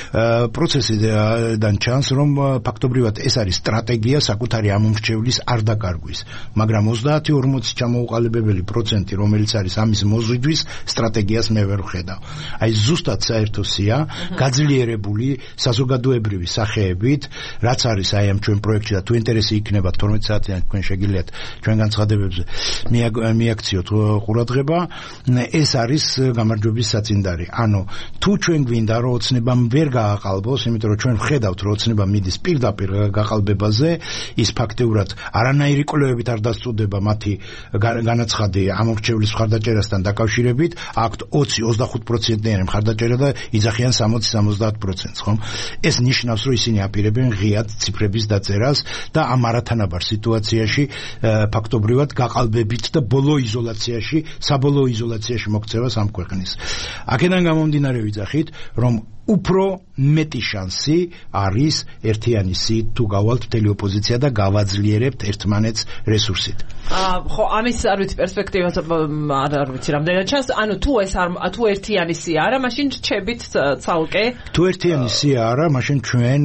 პროცესიდან ჩანს, რომ ფაქტობრივად ეს არის სტრატეგია საკუთარი ამომრჩევლის არ დაკარგვის, მაგრამ ოცდაათი ორმოცი ჩამოუყალიბებელი პროცენტი, რომელიც არის ამის მოზიდვის სტრატეგიას მე ვერ ვხედავ. აი ზუსტად საერთო სია გაძლიერებული საზოგადოებრივი სახეებით, რაც არის აი ამ ჩვენ პროექტში და თუ ინტერესი იქნება თორმეტ საათიან თქვენ შეგიძლიათ ჩვენ განცხადებებზე მიაქციოთ ყურადღება, ეს არის გამარჯვების საწინდარი. ანუ თუ ჩვენ გვინდა რომ ოცნება ვერ გააყალბოს, იმიტომ რომ ჩვენ ვხედავთ რომ ოცნება მიდის პირდაპირ გაყალბებაზე, ის ფაქტიურად არანაირი კვლევებით არ დასწუდება მათი განაცხადი ამომრჩევლის მხარდაჭერასთან დაკავშირებით, აქვთ ოცი ოცდახუთ პროცენტიანი მხარდაჭერა და იძახიან სამოცი სამოცდაათ პროცენტს, ხომ? ეს ნიშნავს რომ ისინი აპირებენ ღიად ციფრების დაწერას და ამ არათანაბარ სიტუაციაში ფაქტობრივად გაყალბებით და ბოლო იზოლაციაში, საბოლოო იზოლაციაში მოქცევას ამ ქვეყნის. აქედან გამომდინარე ვიძახით, რომ უფრო მეტი შანსი არის ერთიანისი თუ გავალთ მთელი ოპოზიცია და გავაძლიერებთ ერთმანეთს რესურსით. აა ხო ამის არ ვიცი პერსპექტივას არ არ ვიცი რამდენად ჩანს ანუ თუ ეს არ თუ ერთიანისი არა მაშინ რჩებით ცალკე თუ ერთიანისი არა მაშინ ჩვენ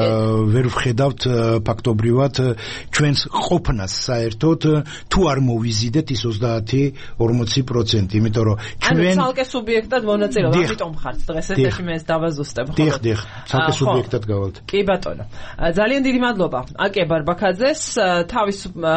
ვერ ვხედავთ ფაქტობრივად ჩვენს ყოფნას საერთოდ თუ არ მოვიზიდეთ ის ოცდაათი ორმოცი პროცენტი იმიტომ რომ ჩვენ ანუ ცალკე სუბიექტად მონაწილეობა ამიტომ ხართ დღეს ესეთი მე ეს დავაზუსტებ ხო დიახ დიახ ცალკე სუბიექტად გავალთ კი ბატონო ძალიან დიდი მადლობა აკე ბარბაქაძეს თავის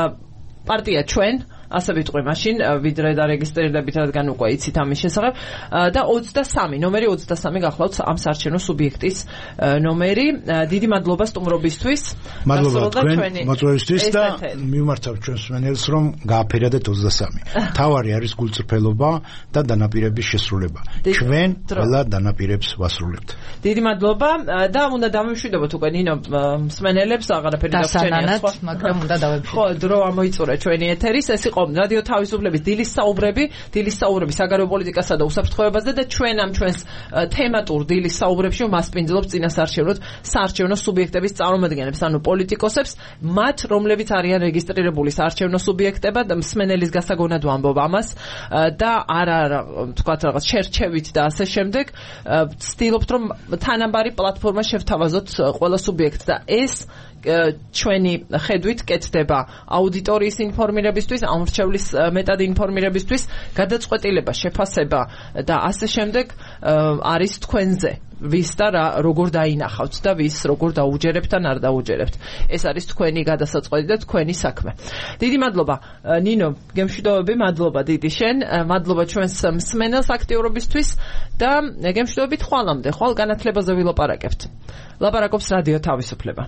პარტია ჩვენ ასე ვიტყვი მაშინ ვიდრე დარეგისტრირდებით რადგან უკვე იცით ამის შესახებ და ოცდასამი ნომერი ოცდასამი გახლავთ ამ საარჩევნო სუბიექტის ნომერი დიდი მადლობა სტუმრობისთვის მადლობა თქვენ მოწვევისთვის და მიმართავ ჩვენს მსმენელს რომ გააფერადეთ ოცდასამი თავარი არის გულწრფელობა და დანაპირების შესრულება ჩვენ ყველა დანაპირებს ვასრულებთ დიდი მადლობა და უნდა დავემშვიდობოთ უკვე ნინო მსმენელებს აღარაფერი დაგვრჩენიათ მაგრამ უნდა დავემშვიდობოთ ხო დრო ამოიწურა ჩვენი ეთერის ეს იყო რადიო თავისუფლების დილის საუბრები, დილის საუბრები საგარეო პოლიტიკასა და უსაფრთხოებაზე და ჩვენ ამ ჩვენს თემატურ დილის საუბრებში მასპინძლობთ წინასაარჩევნოდ საარჩევნო სუბიექტების წარმომადგენლებს, ანუ პოლიტიკოსებს, მათ, რომლებიც არიან რეგისტრირებული საარჩევნო სუბიექტებად, მსმენელის გასაგონად ვამბობ ამას და არა თქვათ რაღაც შერჩევით და ასე შემდეგ, ვცდილობთ რომ თანაბარი პლატფორმა შევთავაზოთ ყველა სუბიექტს და ეს ჩვენი ხედვით კეთდება აუდიტორიის ინფორმირებისთვის, ამორჩევლის მეტად ინფორმირებისთვის, გადაწყვეტილება, შეფასება და ასე შემდეგ არის თქვენზე. ვის და როგორ დაინახავთ და ვის როგორ დაუჯერებთ ან არ დაუჯერებთ. ეს არის თქვენი გადასაწყვეტი და თქვენი საქმე. დიდი მადლობა ნინო, გემშვიდობები, მადლობა დიდი შენ, მადლობა ჩვენს მსმენელს აქტიურობისთვის და გემშვიდობებით ხვალამდე, ხვალ განათლებაზე ვილაპარაკებთ. ლაპარაკობს რადიო თავისუფლება.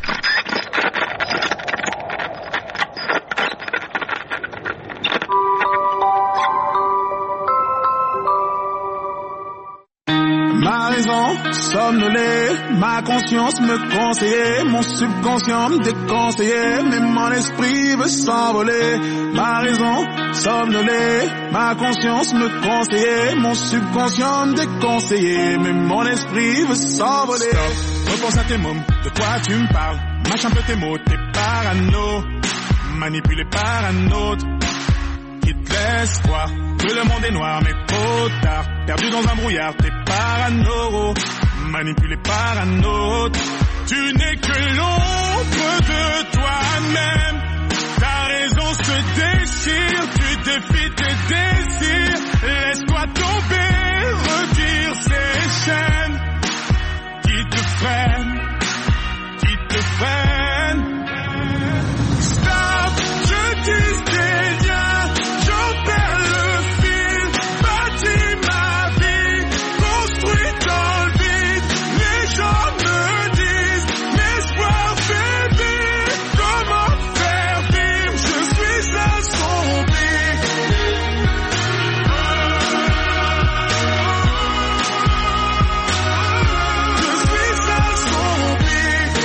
Ma raison somnolée, ma conscience me conseillait, mon subconscient me déconseillait, mais mon esprit veut s'envoler. Ma raison somnolée, ma conscience me conseillait, mon subconscient me déconseillait, mais mon esprit veut s'envoler. Stop, repense à tes mots, de quoi tu me parles, mâche un peu tes mots, t'es parano, manipulé par un autre, qui te laisse croire que le monde est noir, mais trop tard, perdu dans un brouillard, t'es parano, manipulé par un autre. Tu n'es que l'ombre de toi-même, ta raison se déchire, tu défies tes désirs, laisse-toi tomber, retire ces chaînes qui te freinent, qui te freinent. Stop, je dis des liens, j'en perds le fil, bâtis ma vie, construis dans le vide, les gens me disent, l'espoir fait vivre, comment faire vivre, je suis assombri. Je suis assombri.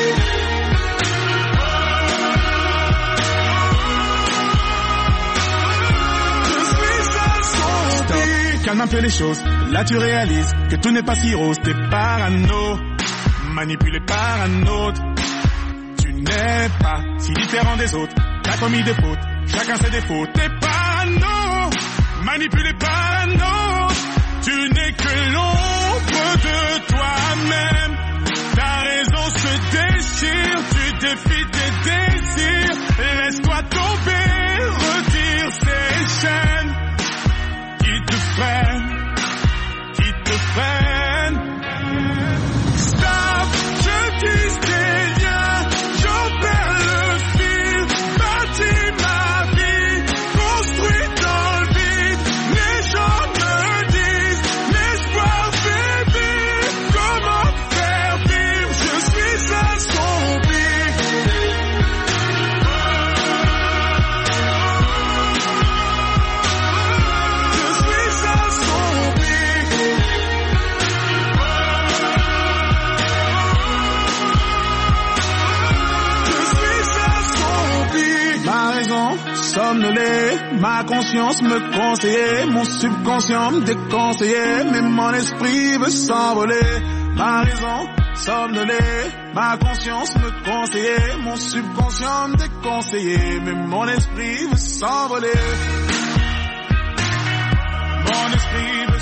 Calme un peu les choses, là tu réalises que tout n'est pas si rose, t'es parano, manipulé par un autre. Tu n'es pas si différent des autres, t'as commis des fautes, chacun ses défauts, t'es parano, manipulé par un autre. Tu n'es que l'ombre de toi-même, ta raison se déchire, tu défies tes désirs, laisse-toi tomber, retire ces chaînes qui te freinent, qui te freinent. Stop, je tisse des liens, j'en perds le fil, bâtis ma vie, construis dans le vide, les gens me disent, l'espoir fait vivre, comment faire vivre, je suis assombri. Somnolé, ma conscience me conseillait, mon subconscient me déconseillait, mais mon esprit veut s'envoler. ma raison somnolait, ma conscience me conseillait, mon subconscient me déconseillait, mais mon esprit veut s'envoler. Mon esprit